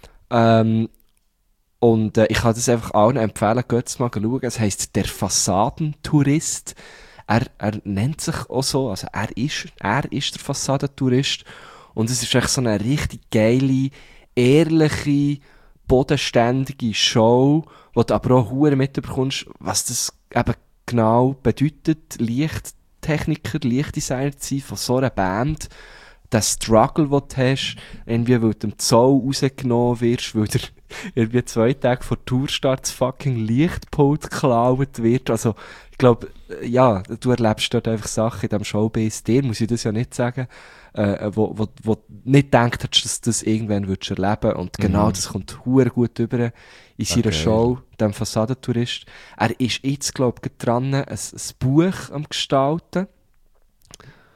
Ähm, und äh, ich kann das einfach allen empfehlen, geht es mal schauen. Es heisst «Der Fassadentourist». Er, er nennt sich auch so, also er ist, er ist der Fassadentourist. Und es ist echt so eine richtig geile, ehrliche, bodenständige Show, wo du aber auch hure mitbekommst, was das eben genau bedeutet, Lichttechniker, Lichtdesigner zu sein von so einer Band. Der Struggle, den du hast, irgendwie, weil du im Zoll rausgenommen wirst, weil dir irgendwie zwei Tage vor Tourstart das fucking Lichtpult geklaut wird. Also, ich glaube, ja, du erlebst dort einfach Sachen in diesem Showbiz. Dir muss ich das ja nicht sagen, äh, wo, wo, wo du nicht gedacht hast, dass du das irgendwann würdest erleben. Und genau Mhm. das kommt hure gut über in seiner Okay. Show, dem Fassadentourist. Er ist jetzt, glaube ich, dran, ein, ein Buch am Gestalten,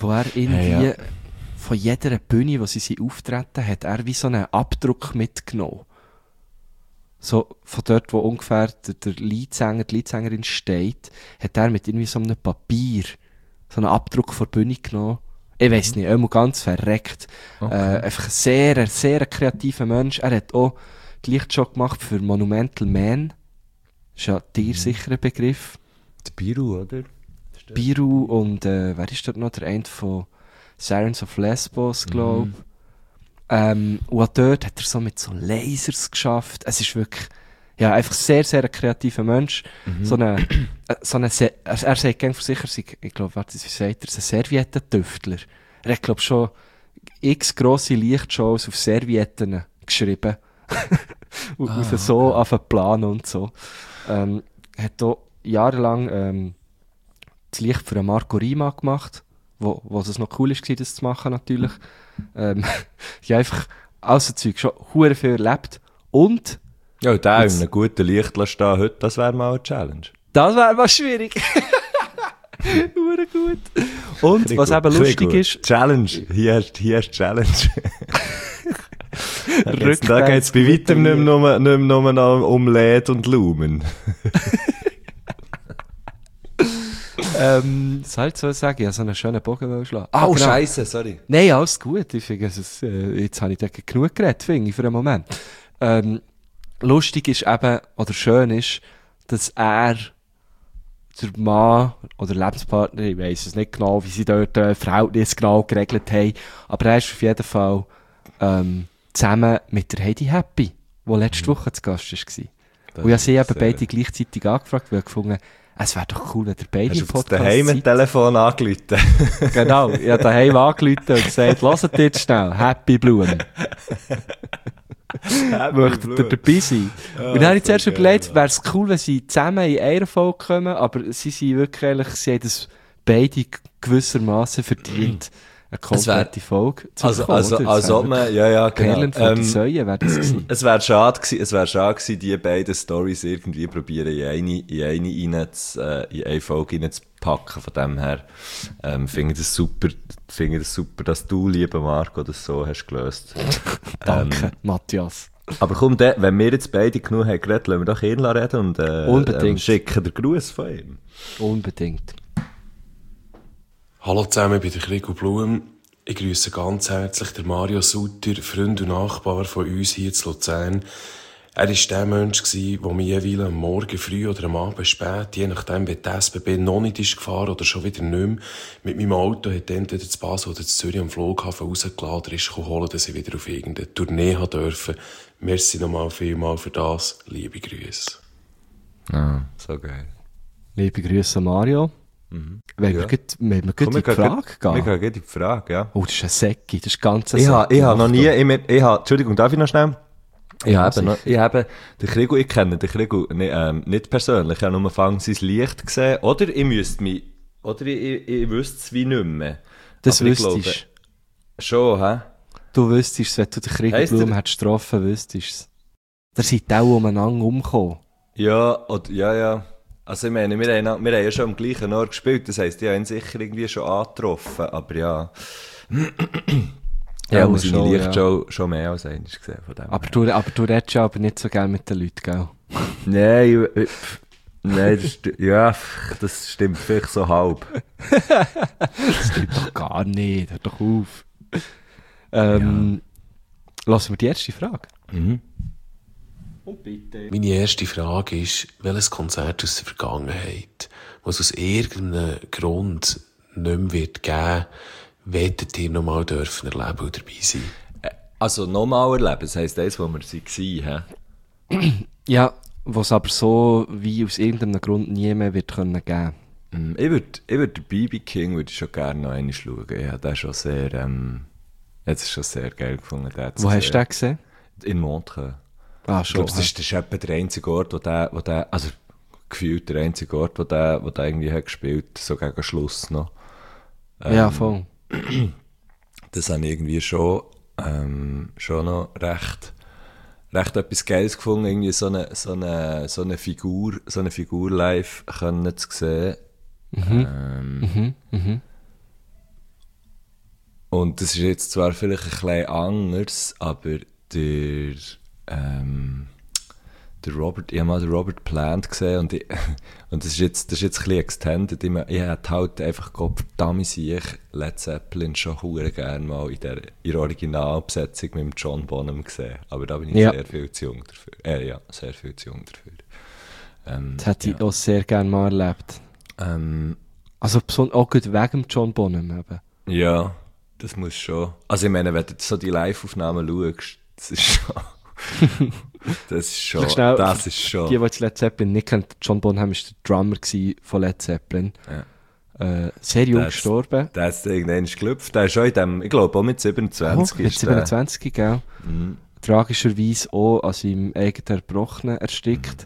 wo er irgendwie Hey, ja. von jeder Bühne, wo sie sie auftreten, hat er wie so einen Abdruck mitgenommen. So von dort, wo ungefähr der, der Leadsänger, die Leadsängerin steht, hat er mit irgendwie so einem Papier so einen Abdruck von der Bühne genommen. Ich weiss nicht, immer ganz verreckt. Okay. Äh, einfach ein sehr, sehr kreativer Mensch. Er hat auch die Lichtshow gemacht für Monumental Man. Das ist ja dir sicher ein Begriff. Der Biru, oder? Biru und äh, wer ist dort noch? Der eine von Sirens of Lesbos, glaube ich. Ähm, und auch dort hat er so mit so Lasers geschafft. Es ist wirklich, ja, einfach sehr, sehr ein kreativer Mensch. So eine, äh, so eine Se- er, er sagt gerne für sich, er sei, ich glaube, warte, wie sagt er, ein Serviettentüftler. Er hat, glaube ich, schon x grosse Lichtshows auf Servietten geschrieben. und Ah, und sie so auf den Plan und so. Ähm, hat auch jahrelang ähm, das Licht für einen Marco Rima gemacht, wo, wo es noch cool war, das zu machen natürlich. Ähm, ich habe einfach all so Zeug schon hure viel erlebt. Und Ja, der in Jetzt- einem guten Licht stehen heute, das wäre mal eine Challenge. das wäre mal schwierig. Hure gut. Und was eben lustig ist, Challenge, hier hast hier hast Challenge. Da geht's- da Rückwärts geht es bei weitem nicht mehr nur, nicht mehr nur noch um L E D und Lumen. ähm, was soll ich so sagen? Ich habe so einen schönen Bogen wollen schlagen. Ah, Oh, genau. Scheiße, sorry. Nein, alles gut. Ich finde, es ist, äh, jetzt habe ich da genug geredet, finde ich, für einen Moment. Ähm, lustig ist eben, oder schön ist, dass er, der Mann oder Lebenspartner, ich weiss es nicht genau, wie sie dort äh, Verhältnis genau geregelt haben, aber er ist auf jeden Fall ähm, zusammen mit der Heidi Happy, die letzte Woche zu Gast war. Und ich habe sie eben sehr- beide gleichzeitig angefragt, weil ich gefunden, es wäre doch cool, wenn ihr beide Hast im du auf das Podcast daheim seid. mit Telefon angerufen? Genau, ich habe daheim angerufen und gesagt, hört jetzt schnell, Happy Blumen. Möchtet ihr dabei sein? und dann habe ich zuerst überlegt, wäre es cool, wenn sie zusammen in einer Folge kommen, aber sie sind wirklich ehrlich, sie haben das beide gewissermaßen verdient, eine komplette Folge zu Also, bekommen, also, oder? als Das ob wäre man, ja, ja, genau. Perlen von Ähm, die Säue wäre das gewesen. Es wäre schade gewesen, es wäre schade gewesen, die beiden Storys irgendwie probieren, in eine, in eine rein zu, äh, in eine Folge reinzupacken. Von dem her, ähm, finde ich das super, finde ich das super, dass du, lieber Marco, das so hast gelöst. Danke, ähm, Matthias. Aber komm, de, wenn wir jetzt beide genug haben geredet, lassen wir doch ihn reden und, äh, Unbedingt. ähm, schicken den Gruß von ihm. Unbedingt. Hallo zusammen, ich bin der Krigo Blum. Ich grüße ganz herzlich den Mario Sutter, Freund und Nachbar von uns hier zu Luzern. Er war der Mensch, der mich jeweils am Morgen früh oder am Abend spät, je nachdem, wie die S B B noch nicht ist gefahren oder schon wieder nicht mehr, mit meinem Auto hat entweder zu Basel oder zu Zürich am Flughafen rausgeladen oder ist geholt, dass ich wieder auf irgendeine Tournee haben durfte. Merci nochmal vielmal für das. Liebe Grüße. Ah, so geil. Liebe Grüße Mario. Mhm. Wenn Ja. wir gut, wenn wir gut in die gehen- Frage Wir gehen. gehen gleich in die Frage, ja. Oh, das ist ein Säcki, das ist ganz ein Ich habe, Säcki. ich habe noch nie, Achtung. ich, mein- ich habe, Entschuldigung, darf ich noch schnell? Ich Ja, habe, noch, ich habe den Krigo, ich kenne den Krigo nicht, ähm, nicht persönlich, ich habe nur Anfang sein Licht gesehen, oder ich müsste mich, oder ich, ich, ich wüsste es wie nicht mehr. Das Aber ich wüsstest glaube, Schon, hä? du. wüsstest, wenn du den Heisst Kriegerblum der- hättest getroffen, wüsstest es. Da sind auch umeinander umgekommen. Ja, oder, ja, ja. Also ich meine, wir haben, wir haben ja schon am gleichen Ort gespielt, das heisst, ich habe ihn sicher irgendwie schon angetroffen, aber ja. Ja, Ja, muss ich schon, Licht ja. schon, schon mehr als einmal gesehen von dem. Aber du, aber du redest ja aber nicht so gerne mit den Leuten, gell? Nein, ich, ich, nein, das, sti- ja, das stimmt vielleicht so halb. Das stimmt doch gar nicht, hör doch auf. Ähm, Lassen wir die erste Frage. Mhm. Und bitte. Meine erste Frage ist, welches Konzert aus der Vergangenheit, was aus irgendeinem Grund nicht mehr wird geben, werdet ihr noch mal dürfen erleben und dabei sein? Also nochmal erleben, das heisst, das, wo wir waren, hä? Ja, was aber so wie aus irgendeinem Grund nie mehr wird können geben. Mm, Ich würde ich würd den B B King würd ich schon gerne noch einmal schauen. Ich habe den schon sehr, ähm, jetzt ist schon sehr geil gefunden. Den zu Wo hast du sehen. den gesehen? In Montreux. Ah, Ich schon. glaube, das ist, das ist etwa der einzige Ort, wo der, wo der, also gefühlt der einzige Ort, wo der, wo der irgendwie hat gespielt, so gegen Schluss noch. ja, Ähm, voll. Das habe ich irgendwie schon, ähm, schon noch recht, recht etwas Geiles gefunden, irgendwie so eine, so eine, so eine Figur, so eine Figur live können zu sehen. Ähm, Mhm, mhm. Und das ist jetzt zwar vielleicht ein bisschen anders, aber der, ähm, der Robert, ich habe mal den Robert Plant gesehen und, ich, und das ist jetzt, das ist jetzt ein bisschen extended. Ich, ich hätte halt einfach, Gott verdammt, ich Led Zeppelin schon verdammt gerne mal in der, in der Originalbesetzung mit dem John Bonham gesehen. Aber da bin ich Ja. sehr viel zu jung dafür. Äh, ja, sehr viel zu jung dafür. Ähm, Das hätte ja. ich auch sehr gerne mal erlebt. Ähm, Also beson- auch gut wegen John Bonham eben. ja, das muss schon. Also ich meine, wenn du so die Live-Aufnahmen schaust, das ist schon... das ist schon... Vielleicht schnell, das ist schon... Die, die jetzt Led Zeppelin nicht kennen, John Bonham war der Drummer gsi von Led Zeppelin. Ja. Äh, sehr jung Das- gestorben. Der ist irgendwann geschlüpft. Der ist schon in dem, ich glaube auch mit siebenundzwanzig Oh, mit ist der. siebenundzwanzig, gell? Mhm. Tragischerweise auch an seinem eigenen Erbrochenen erstickt.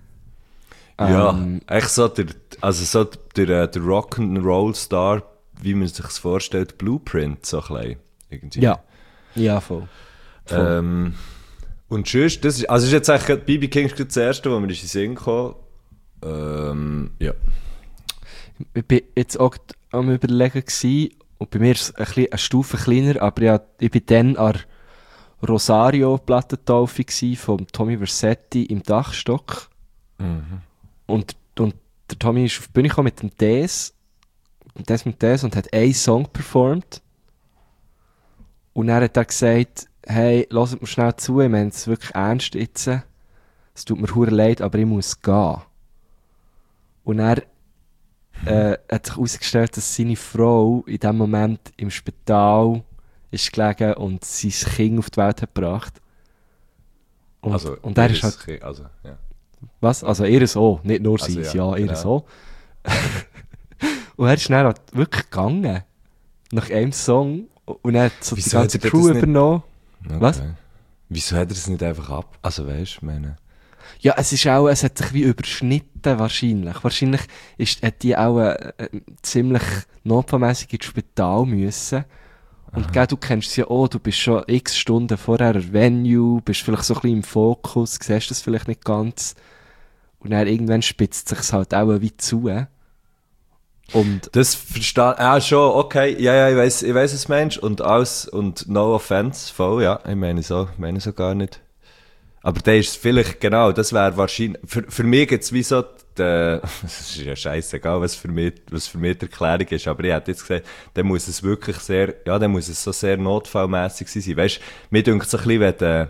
Ja, Ähm, echt so der, also so der, der, der Rock'n'Roll-Star, wie man sich vorstellt, Blueprint, so ein bisschen. Irgendwie. Ja, ja, voll. voll. Ähm, und tschüss, das ist, also ist jetzt eigentlich B B King ist gerade das erste, wo mir in den Sinn kam. Ähm, ja. Ich war jetzt auch am Überlegen gewesen, und bei mir ist es ein bisschen eine Stufe kleiner, aber ja, ich war dann an der Rosario-Plattentaufe gsi von Tommy Vercetti im Dachstock. Mhm. Und, und der Tommy ist auf die Bühne gekommen mit dem Des, mit Des mit Des und hat einen Song performt. Und dann hat er gesagt, hey, hört mir schnell zu, ich meine es wirklich ernst jetzt. Es tut mir hure leid, aber ich muss gehen. Und er äh, hat sich herausgestellt, dass seine Frau in dem Moment im Spital ist gelegen und sein Kind auf die Welt hat gebracht. Und, Also, und er ist halt... okay, also, ja. Was? Also ihr so, nicht nur Also, sein, ja, ja, ihr genau. so. Und er ist dann halt wirklich gegangen. Nach einem Song. Und er hat so Wieso die ganze hat er Crew das nicht- übernommen. Okay. Was? Wieso hat er es nicht einfach ab? Also weißt du, meine... Ja, es ist auch, es hat sich wie überschnitten wahrscheinlich. Wahrscheinlich ist, hat die auch äh, äh, ziemlich notfallmässig ins Spital müssen. Und gell, du kennst es ja auch, du bist schon x Stunden vorher am Venue, bist vielleicht so ein bisschen im Fokus, siehst das vielleicht nicht ganz. Und dann irgendwann spitzt sich halt auch wie zu. Und Das verstehe ah, schon, okay, ja, ja, ich weiss, ich weiss, was du meinst. Und alles, und no offense, voll, ja, ich meine so, ich meine so gar nicht. Aber der ist vielleicht, genau, das wäre wahrscheinlich, für, für mich gibt's wie so, die, es ist ja scheissegal, was für mich, was für mich die Erklärung ist, aber ich hätte jetzt gesagt, dann muss es wirklich sehr, ja, dann muss es so sehr notfallmässig sein. Weißt, mir dünkt so ein bisschen, wenn der,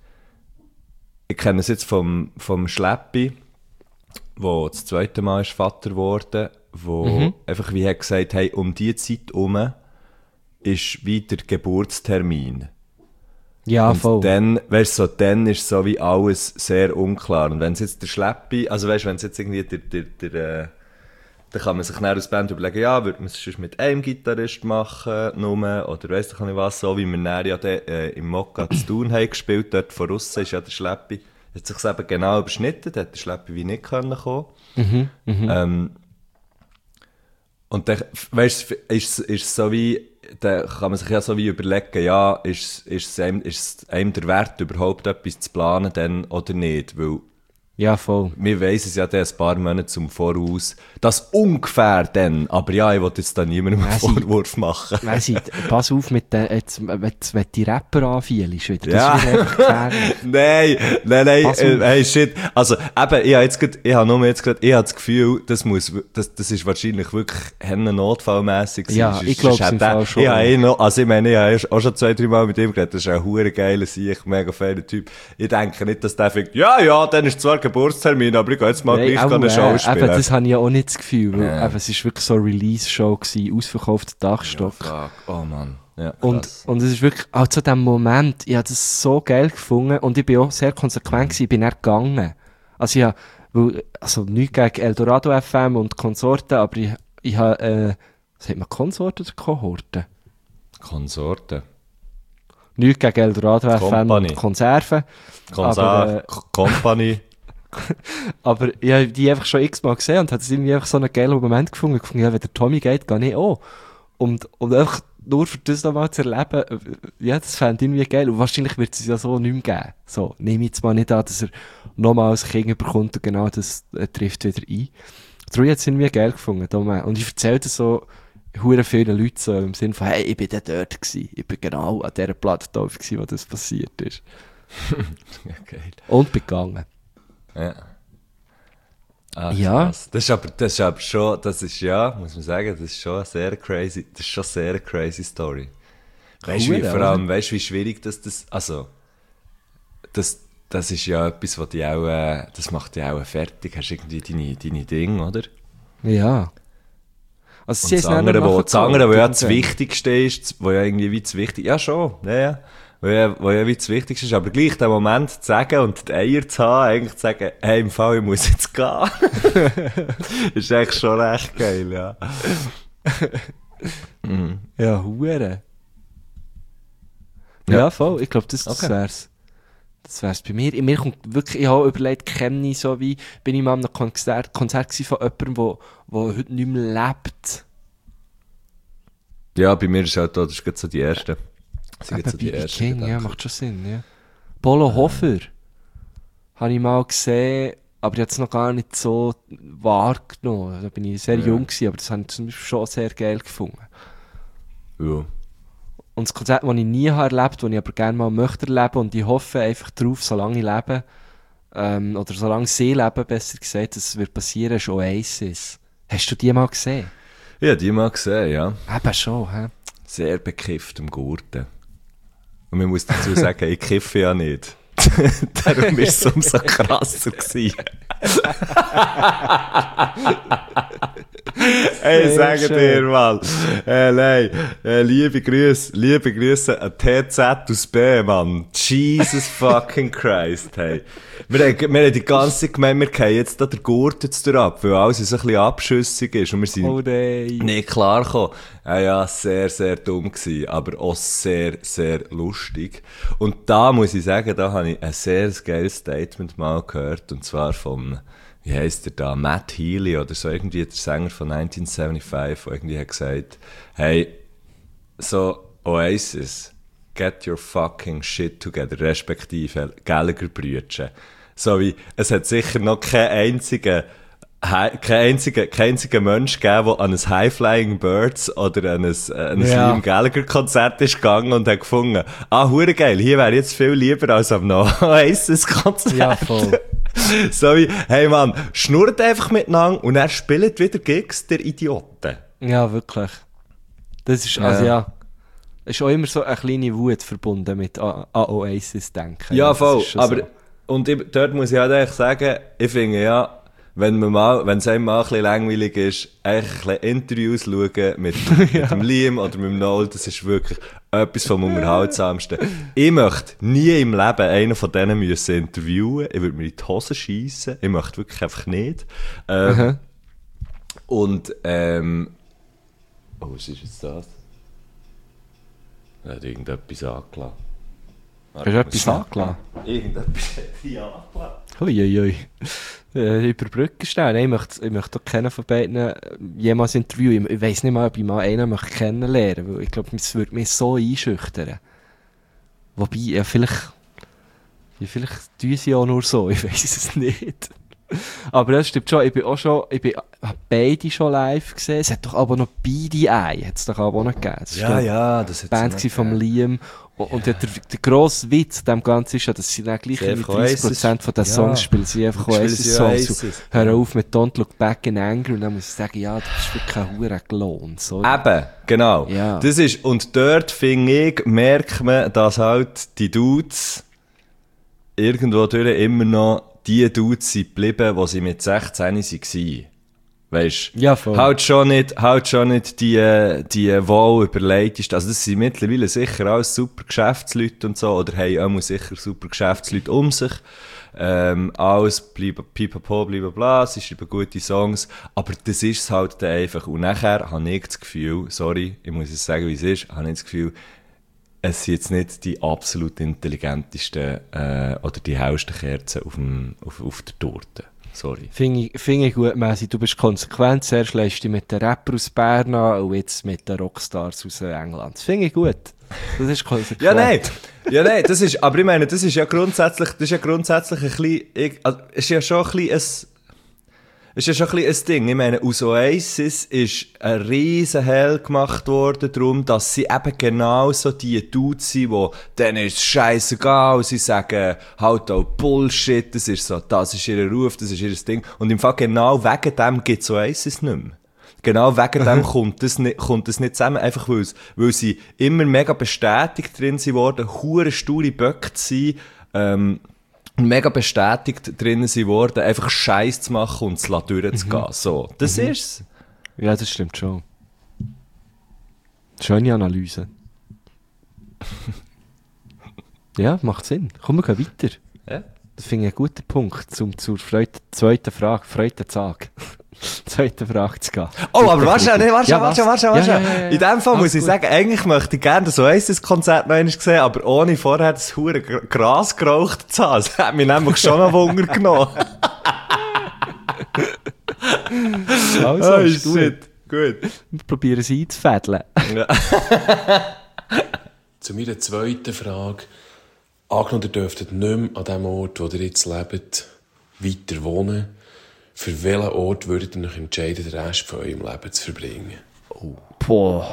ich kenne es jetzt vom, vom Schleppi, wo das zweite Mal ist Vater geworden, wo Mhm. einfach wie hat gesagt, hey, um die Zeit herum ist wie der Geburtstermin. ja, Und voll. dann, weißt du, so, dann ist so wie alles sehr unklar. Und wenn es jetzt der Schleppi, also weißt du, wenn es jetzt irgendwie der, der, der, äh, dann kann man sich dann aus Band überlegen, ja, würde man es sonst mit einem Gitarrist machen, nur, oder weiss ich nicht was, so wie wir dann ja de, äh, im Mokka zu tun haben gespielt, dort von aussen ist ja der Schleppi, hat sich eben genau überschnitten, da hat der Schleppi wie nicht können kommen. Mhm, mhm. Ähm, und dann, weißt du, ist es so wie, dann kann man sich ja so wie überlegen, ja, ist, ist, es einem, ist es einem der Wert, überhaupt etwas zu planen dann oder nicht? Weil Ja, voll. wir weissen es ja dann ein paar Monate zum Voraus, das ungefähr dann, aber ja, ich will jetzt da niemandem einen Weiss ich. Vorwurf machen. Weiss ich, pass auf mit den, jetzt, wenn, wenn du die Rapper anfielst wieder, das Ja. ist wieder einfach gefährlich. Nein, nein, nein, Pass äh, auf. hey, shit. Also, eben, ich habe jetzt grad, ich habe nur jetzt grad, ich habe das Gefühl, das muss, das, das ist wahrscheinlich wirklich hennen notfallmässig gewesen. Ja, Sonst- ich glaub's sonst im hat der- Fall schon. Ich habe eh noch, also ich meine, ich habe auch schon zwei, drei Mal mit ihm geredet, das ist ein hure geiler Sieg, mega fairer Typ. Ich denke nicht, dass der denkt, ja, ja, dann ist zwar Geburtstermin, aber ich gehe jetzt mal Nein, gleich auch, eine Show äh, spielen. eben, das habe ich ja auch nicht das Gefühl, weil Ja. eben, es ist wirklich so eine Release-Show gewesen, ausverkaufter Dachstock. Fuck, oh Mann. Ja, Und, krass. und es ist wirklich, auch zu dem Moment, ich habe das so geil gefunden und ich bin auch sehr konsequent gewesen, ich bin dann gegangen. Also ich habe, weil, also nichts gegen Eldorado F M und Konsorten, aber ich, ich habe, äh, sagt man Konsorten oder Kohorten? Konsorten. Nichts gegen Eldorado F M Company. und Konserven. Konser Aber, äh, K- Company. Aber ich habe die einfach schon x-mal gesehen und habe es irgendwie einfach so einen geilen Moment gefunden. gefunden ja, wenn der Tommy geht, gehe ich auch. Und, und einfach nur für das nochmal zu erleben, äh, ja, das fände ich irgendwie geil. Und wahrscheinlich wird es ja so nicht mehr geben. So, nehme ich jetzt mal nicht an, dass er nochmal ein Kind bekommt und genau das äh, trifft wieder ein. Darum hat es irgendwie geil gefunden. den Moment. Und ich erzähle das so hure vielen Leuten so im Sinne von, hey, ich bin da dort gewesen. Ich bin genau an dieser Plattentaufe gewesen, wo das passiert ist. Ja, geil. Und bin gegangen. Ja. Ah, Ja. krass. Das ist aber, das ist aber schon, das ist ja, muss man sagen, das ist schon eine sehr crazy, das ist schon eine sehr crazy Story. Weißt du, wie, Hure, vor allem, oder? weißt du, wie schwierig das, das, also, das, das ist ja etwas, was dich auch, äh, das macht dich auch fertig, hast irgendwie deine, deine Dinge, oder? Ja. Also, Und sie das haben es andere, dann wo, noch das andere, wo ja das irgendwann. Wichtigste ist, wo ja irgendwie wie das Wichtigste, ja schon, ja, ja. Wo ja, wo ja wie das Wichtigste ist, aber gleich den Moment zu sagen und die Eier zu haben, eigentlich zu sagen, hey, im Fall, ich muss jetzt gehen. Ist eigentlich schon recht geil, ja. Mhm. Ja, hure. Ja, Ja. voll. Ich glaube, das, das Okay. wär's. Das wär's bei mir. Mir kommt wirklich, ich habe überlegt, kenne ich so wie, bin ich mal an einem Konzert, Konzert gewesen von jemandem, wo, wo heute nicht mehr lebt. Ja, bei mir ist halt da, das ist gerade so die erste. Das sind Eben jetzt so die B B ersten King, ja, Gedanken. macht schon Sinn, ja. Polo Hofer. Habe ich mal gesehen, aber jetzt noch gar nicht so wahrgenommen. Da bin ich sehr Ja. jung gewesen, aber das habe ich zum Beispiel schon sehr geil gefunden. Ja. Und das Konzert, das ich nie habe erlebt, das ich aber gerne mal möchte erleben und ich hoffe einfach darauf, solange ich lebe, ähm, oder solange sie leben, besser gesagt, dass es wird passieren, ist Oasis. Hast du die mal gesehen? Ja, die mal gesehen, ja. Eben schon, hä? Sehr bekifft im Gurten. Und man muss dazu sagen, ich kiffe ja nicht. Darum war es umso krasser gewesen. Hey, Sehr sage schön. dir mal. Äh, nein, äh, liebe Grüße, liebe Grüße an T Z aus B, Mann. Jesus fucking Christ, hey. Wir haben, wir haben die ganze Zeit gemeint, wir gehen jetzt da den Gurt jetzt ab, weil alles so ein bisschen abschüssig ist und wir sind Oh nein. nicht klar gekommen. Ja, ja, sehr, sehr dumm gewesen, aber auch sehr, sehr lustig. Und da muss ich sagen, da habe ich ein sehr geiles Statement mal gehört, und zwar vom, wie heisst der da, Matt Healy oder so, irgendwie der Sänger von neunzehnhundertfünfundsiebzig, der irgendwie hat gesagt, hey, so Oasis, get your fucking shit together, respektive Gallagher-Brüdchen. So wie, es hat sicher noch keinen einzigen Kein einziger, kein einziger Mensch gegeben, der an ein High-Flying Birds oder an ein, äh, an ein Ja. Liam Gallagher-Konzert ist gegangen und hat gefunden, ah, hure geil, hier wäre jetzt viel lieber als am Oasis-Konzert. Ja, voll. So wie, hey Mann, schnurrt einfach miteinander und er spielt wieder Gigs, der Idioten. Ja, wirklich. Das ist, also ja, ist auch immer so eine kleine Wut verbunden mit an an Oasis denken. Ja, das voll, ist schon aber, so. und ich, dort muss ich halt eigentlich sagen, ich finde ja, wenn man mal, wenn es einem mal ein bisschen langweilig ist, eigentlich ein bisschen Interviews schauen mit, mit dem Liam oder mit dem Noel, das ist wirklich etwas vom Unterhaltsamsten. Ich möchte nie im Leben einen von denen müssen interviewen. Ich würde mir in die Hose schiessen. Ich möchte wirklich einfach nicht. Ähm, Mhm. Und, ähm, oh, was ist jetzt das? Er hat irgendetwas angelassen. Hast du etwas angelassen? Irgendetwas hat hier angelassen. Uiuiui. Äh, überbrücken schnell. Nein, ich möchte, ich möchte doch keinen von beiden äh, jemals interviewen. Ich, ich weiss nicht mal, ob ich mal einen möchte kennenlernen, weil ich glaube, es würde mich so einschüchtern. Wobei, ja, vielleicht, ja, vielleicht tun sie auch nur so, ich weiss es nicht. Aber das stimmt schon, ich bin auch schon, ich bin, habe beide schon live gesehen. Es hat doch aber noch Beady Eye, hat es doch aber auch noch gegeben. Das ist, Ja, glaub, ja, das hat die Band gewesen vom Liam. Und, und der, der grosse Witz an dem Ganzen ist ja, dass sie dann gleich Sie mit einfach dreißig Prozent von den Ja. Songs spielen sie einfach Spielen Oasis sie Songs. Oasis. Hör auf mit Don't Look Back in Anger. Und dann muss ich sagen, ja, das ist wirklich kein Huren gelohnt. Sorry. Eben, genau. Ja. Das ist, und dort, finde ich, merkt man, dass halt die Dudes irgendwo durch immer noch die Dudes sind geblieben, die sie mit sechzehn waren. Weisst, Ja, voll. halt schon nicht, halt schon nicht die, die wohl überlegtesten. Also, das sind mittlerweile sicher alles super Geschäftsleute und so, oder haben auch sicher super Geschäftsleute um sich. Ähm, alles, bleiben, pipapo, bleiben bla, sie schreiben gute Songs, aber das ist es halt dann einfach. Und nachher habe ich das Gefühl, sorry, ich muss es sagen, wie es ist, habe ich das Gefühl, es sind jetzt nicht die absolut intelligentesten äh, oder die hellsten Kerzen auf, dem, auf, auf der Torte. Sorry. Finde ich, find ich gut, Messi. Du bist konsequent. Zuerst lässt du dich mit den Rapper aus Bern an und jetzt mit den Rockstars aus England. Das finde ich gut. Das ist konsequent. Ja, nein. Ja, nein, das ist, aber ich meine, das ist ja grundsätzlich, das ist ja grundsätzlich ein bisschen, ich, also, es ist ja schon ein bisschen ein, ist ja schon ein bisschen ein Ding. Ich meine, aus Oasis ist ein riesen Hell gemacht worden darum, dass sie eben genau so die Dudes sind, die, denen ist es scheissegal, sie sagen halt auch Bullshit, das ist so, das ist ihr Ruf, das ist ihr Ding. Und im Fall genau wegen dem gibt es Oasis nicht mehr. Genau wegen dem kommt das nicht, kommt das nicht zusammen, einfach weil, weil sie immer mega bestätigt drin sind worden, hure sture Böcke zu sein, ähm, mega bestätigt drin sind worden, einfach Scheiß zu machen und es durchzugehen. Mhm. So, das mhm. ist's. Ja, das stimmt schon. Schöne Analyse. Ja, macht Sinn. Komm, wir gehen weiter. Ja. Das finde ich einen guten Punkt, um zur Freude, zweiten Frage, Freudenzag. Zweite Frage zu gehen. Oh, aber warte schon, nee, warte schon, ja, warte schon, warte schon, warte schon. Ja, ja, ja, ja. In dem Fall Alles muss ich gut. sagen, eigentlich möchte ich gerne das Oasis-Konzert noch einmal sehen, aber ohne vorher das hure Gras geraucht zu haben. Das hat mich nämlich schon noch Wunder genommen. Also, Oh, ist gut. shit. Gut. Wir probieren es einzufädeln. Ja. Zu meiner zweiten Frage. Angenommen, ihr dürftet nicht mehr an dem Ort, wo ihr jetzt lebt, weiter wohnen. Für welchen Ort würdet ihr euch entscheiden, den Rest von eurem Leben zu verbringen? Oh. Boah.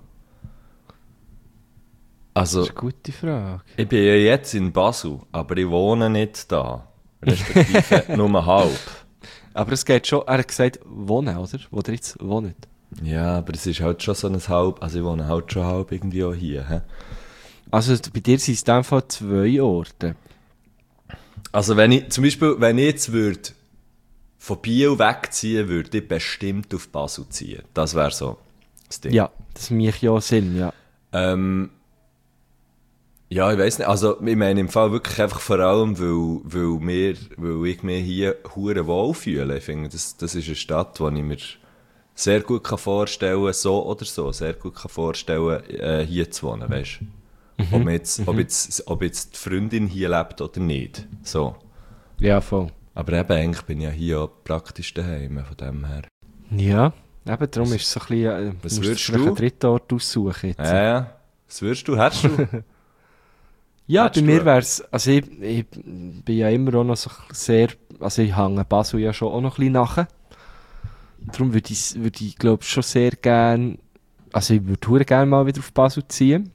Also, Das ist eine gute Frage. ich bin ja jetzt in Basel, aber ich wohne nicht da. Respektive nur halb. Aber es geht schon, er hat gesagt, wohnen, oder? Wo ihr jetzt wohnt. Ja, aber es ist halt schon so ein halb, also ich wohne halt schon halb irgendwie auch hier. He? Also bei dir sind es in dem Fall zwei Orte. Also wenn ich, zum Beispiel, wenn ich jetzt würde von Biel wegziehen, würde ich bestimmt auf Basel ziehen. Das wäre so das Ding. Ja, das macht ja Sinn, ja. Ähm, ja, ich weiss nicht. Also, ich meine im Fall wirklich einfach vor allem, weil, weil, wir, weil ich mich hier hure wohl fühle. Ich finde, das, das ist eine Stadt, die ich mir sehr gut kann vorstellen, so oder so, sehr gut kann vorstellen, äh, hier zu wohnen, weißt du? Mhm. Ob, jetzt, ob, jetzt, ob jetzt die Freundin hier lebt oder nicht. So. Ja, voll. Aber eben, eigentlich bin ich ja hier auch praktisch daheim, von dem her. Ja, eben darum ist es so ein bisschen, äh, Was musst würdest vielleicht du? einen dritten Ort aussuchen jetzt. Ja, ja. Was würdest du? Hättest du? Ja, Hättest bei du mir etwas? wäre es, also ich, ich bin ja immer auch noch so sehr, also ich hänge Basel ja schon auch noch ein bisschen nachher. Darum würde ich, würde ich glaube schon sehr gerne, also ich würde verdammt gerne mal wieder auf Basel ziehen.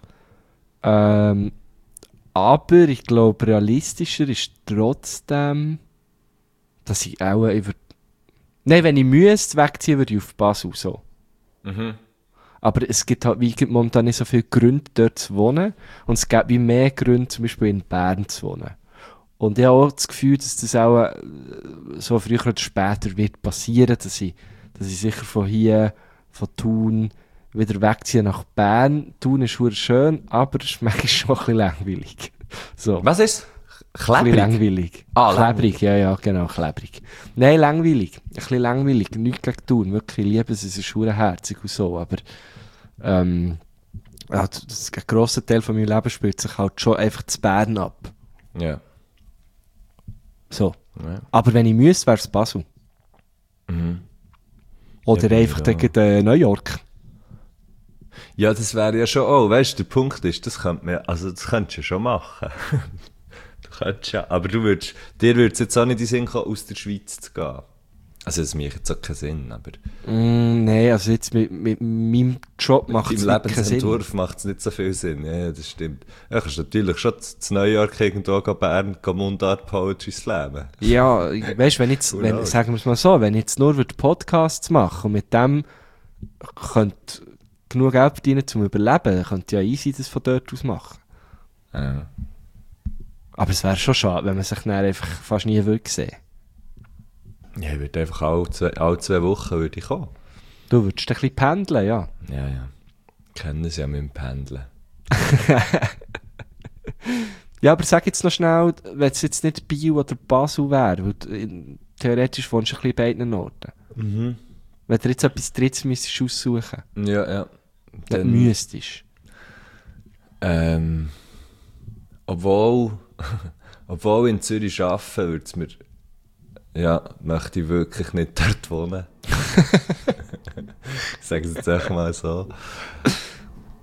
Ähm, aber ich glaube realistischer ist trotzdem, dass ich auch, ich würd, nein, wenn ich müsste wegziehen, würde ich auf Basel so. Mhm. Aber es gibt halt wie momentan nicht so viele Gründe, dort zu wohnen. Und es gibt wie mehr Gründe, zum Beispiel in Bern zu wohnen. Und ich habe auch das Gefühl, dass das auch äh, so früher oder später wird passieren, dass ich, dass ich sicher von hier, von Thun, wieder wegziehe nach Bern. Thun ist verdammt schön, aber es ist manchmal schon ein bisschen langweilig. So. Was ist? Ein bisschen Klebrig? langweilig. Ah, klebrig, ja, ja, genau, klebrig. Nein, langweilig. Ein bisschen langweilig. Nichts gegen Thun. Wirklich, ich liebe es, es ist verdammt herzig und so, aber ähm, ja, das, ein grosser Teil von meinem Leben spielt sich halt schon einfach zu Bern ab. Ja. So. Ja. Aber wenn ich müsste, wäre es Basel. Mhm. Oder Ja, einfach ja. gegen äh, New York. Ja, das wäre ja schon, oh, weißt du, der Punkt ist, das könnte man, also das könntest du ja schon machen. Du könntest ja, aber du würdest, dir würde es jetzt auch nicht in den Sinn kommen, aus der Schweiz zu gehen. Also das macht jetzt auch keinen Sinn, aber Mm, Nein, also jetzt mit, mit meinem Job macht es im keinen Sinn. Lebensentwurf macht es nicht so viel Sinn. Ja, ja, das stimmt. Ja, kannst natürlich schon zu New York irgendwo gehen, Bern, gehen Mundart Poetry slammen. Ja, weißt du, wenn jetzt, Who wenn, knows? sagen wir es mal so, wenn ich jetzt nur würde Podcasts machen und mit dem könnte genug Geld verdienen zum Überleben, dann könnte ja easy das von dort aus machen. Ja. Aber es wäre schon schade, wenn man sich dann einfach fast nie würde sehen. Ja, ich würde einfach alle zwei, alle zwei Wochen würde ich kommen. Du würdest ein bisschen pendeln, ja. Ja, ja. Ich kenne es ja mit dem Pendeln. Ja, aber sag jetzt noch schnell, wenn es jetzt nicht Biel oder Basel wäre, weil du in- theoretisch wohnst du ein bisschen in beiden Orten. Mhm. Wenn du jetzt etwas Drittes müsstest aussuchen, Ja, ja. dann Dann, müsstest. ähm, obwohl, obwohl in Zürich arbeiten, würde es mir, ja, möchte ich wirklich nicht dort wohnen. Ich sage es jetzt einfach mal so.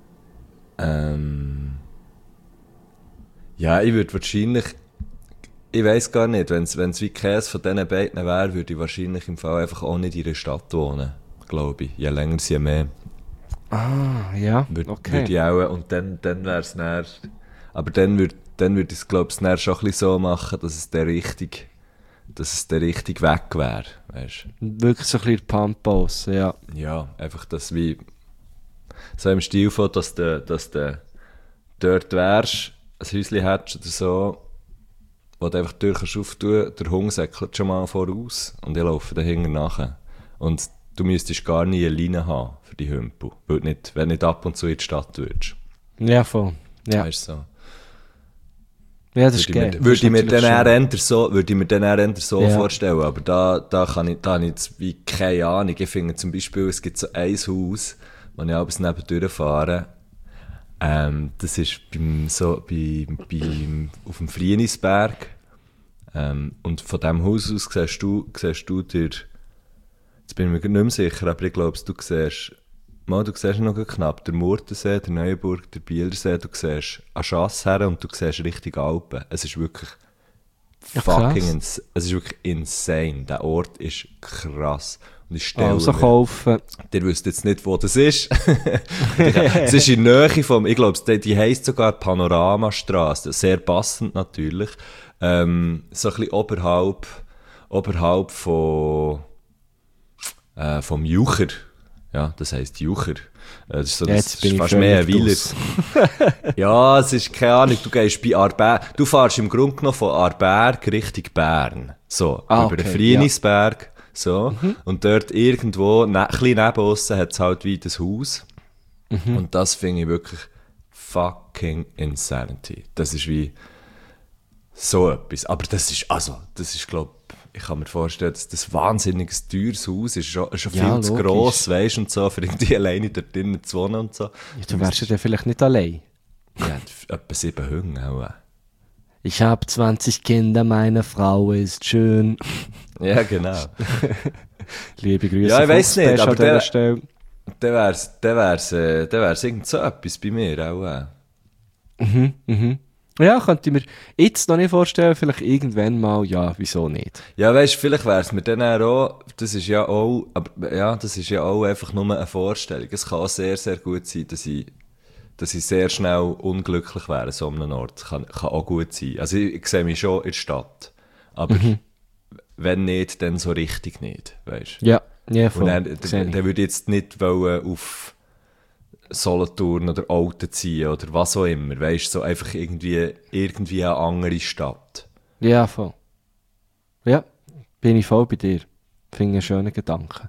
Ähm, ja, ich würde wahrscheinlich, ich weiss gar nicht, wenn es wie Käse von diesen beiden wäre, würde ich wahrscheinlich im Fall einfach auch nicht in einer Stadt wohnen, glaube ich. Je länger, je mehr. Ah, ja, Würde okay. würd ich auch, und dann, dann wäre es näher, aber dann würde dann würd ich es, glaube ich, näher schon ein bisschen so machen, dass es der richtig, dass es der richtig weg wäre, weißt du. Wirklich so ein bisschen Pampas, ja. Ja, einfach das wie, so im Stil von, dass du, dass du dort wärst, ein Häuschen hättest oder so, wo du einfach durch kannst auftun, der Hund säckelt schon mal voraus und ich laufe dahinter nachher. Und du müsstest gar nie eine Leine haben für die Hümpel, weil du nicht, wenn du nicht ab und zu in die Stadt würdest. Ja, voll. Ja, Weißt du, so. ja das ist Würde ich geil. mir, würde ich mir Das ist dann natürlich eher so, würde ich mir dann eher eher so Ja. vorstellen, aber da, da kann ich, da habe ich jetzt wie keine Ahnung. Ich finde zum Beispiel, es gibt so ein Haus, wo ich abends nebendurch fahre. Ähm, das ist beim, so, bei, beim, auf dem Frienisberg. Ähm, und von diesem Haus aus siehst du, siehst du dir, jetzt bin ich mir nicht mehr sicher, aber ich glaube, du siehst, mal, du siehst noch knapp den Murtensee, der Neuenburg, der Bielersee, du siehst an Schass her und du siehst Richtung Alpen. Es ist wirklich Ja, fucking, krass. ins, es ist wirklich insane. Der Ort ist krass. Und ich stelle Also mir, kaufen. ihr wisst jetzt nicht, wo das ist. Es ist in der Nähe vom, ich glaube, die, die heisst sogar Panoramastraße. Sehr passend natürlich. Ähm, so ein bisschen oberhalb, oberhalb von, äh, vom Jucher. Ja, das heisst Jucher. Äh, Das ist, so, das Jetzt ist bin ich fast mehr ein völlig Weiler. draus. Ja, es ist keine Ahnung, du gehst bei Arberg, du fährst im Grunde genommen von Arberg Richtung Bern. So, Ah, über den okay, Frienisberg. So. Und dort irgendwo, ne, ein bisschen neben uns, hat es halt wie das Haus. Und das finde ich wirklich fucking Insanity. Das ist wie so etwas. Aber das ist, also, das ist, glaube ich, kann mir vorstellen, dass das wahnsinnig teures Haus ist schon, ist schon Ja, viel zu logisch. gross, weisst und so, für irgendwie alleine dort drinnen zu wohnen und so. Ja, du wärst ja dann vielleicht nicht allein. Ja, etwa sieben Hunde auch. Ich habe zwanzig Kinder, meine Frau ist schön. Ja, genau. Liebe Grüße. Ja, ich weiss Fuchsbär nicht, an aber dieser der- Stelle. Dann wär's, dann wär's, äh, dann wär's irgend so etwas bei mir auch. Äh. Mhm, mhm. Ja, könnte ich mir jetzt noch nicht vorstellen, vielleicht irgendwann mal, ja, wieso nicht? Ja, weisst, vielleicht wär's mir dann auch, das ist ja auch, aber, ja, das ist ja auch einfach nur eine Vorstellung. Es kann auch sehr, sehr gut sein, dass ich, dass ich sehr schnell unglücklich wäre an so einem Ort. Kann, kann auch gut sein. Also ich, ich sehe mich schon in der Stadt. Aber wenn nicht, dann so richtig nicht, weisst. Ja, ja, voll. Und dann, Sehe dann, ich. dann würde ich jetzt nicht wollen auf Solothurn oder Olten ziehen oder was auch immer, weisst, so einfach irgendwie, irgendwie eine andere Stadt. Ja, voll. Ja, bin ich voll bei dir. Finde ich einen schönen Gedanken.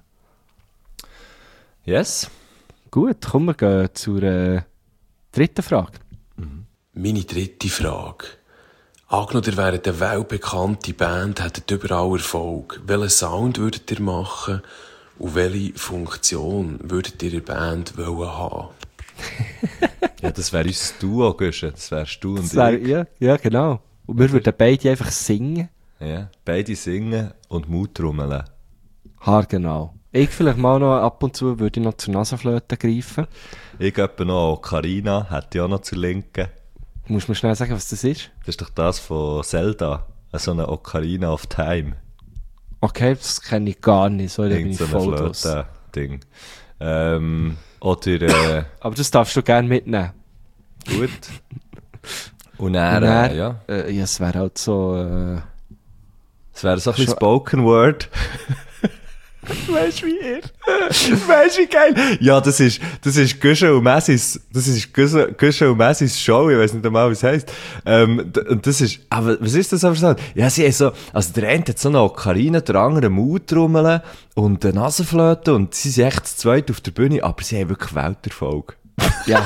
Yes? Gut, kommen wir gehen zur äh, dritten Frage. Meine dritte Frage. Angenommen, ihr wäret eine weltbekannte Band, hättet überall Erfolg. Welchen Sound würdet ihr machen und welche Funktion würdet ihr in der Band wollen haben? Ja, das wäre unser Duo, Guschen. Das wärst du und Das wär, ich. ja, ja, genau. Und wir würden beide einfach singen. Ja, beide singen und Mut trommeln. Haargenau. Ich vielleicht mal noch ab und zu würde ich noch zur Nasenflöte greifen. Ich etwa noch Ocarina, hätte ich auch noch zur Linken. Muss mir schnell sagen, was das ist? Das ist doch das von Zelda. So eine Ocarina of Time. Okay, das kenne ich gar nicht. So, da bin Irgend ich so ein voll draus. Flöte-Ding. Ähm, oder, äh, Aber das darfst du gerne mitnehmen. gut. Und dann, Und dann, äh, ja. Äh, ja, es wäre halt so... Äh, Es wäre so ein bisschen Schon- Spoken Word. Weißt du, wie ihr? Weißt du, wie geil? Ja, das ist, das ist Guschen und Messis, das ist Guschen Guschen und Messis Show, ich weiss nicht einmal, wie es heisst. Ähm, d- und das ist, aber, was ist das aber so? Ja, sie haben so, also der eine hat so eine Ocarina, der andere Mautrummeln und eine Nasenflöte und sie sind echt zu zweit auf der Bühne, aber sie haben wirklich Welterfolg. ja.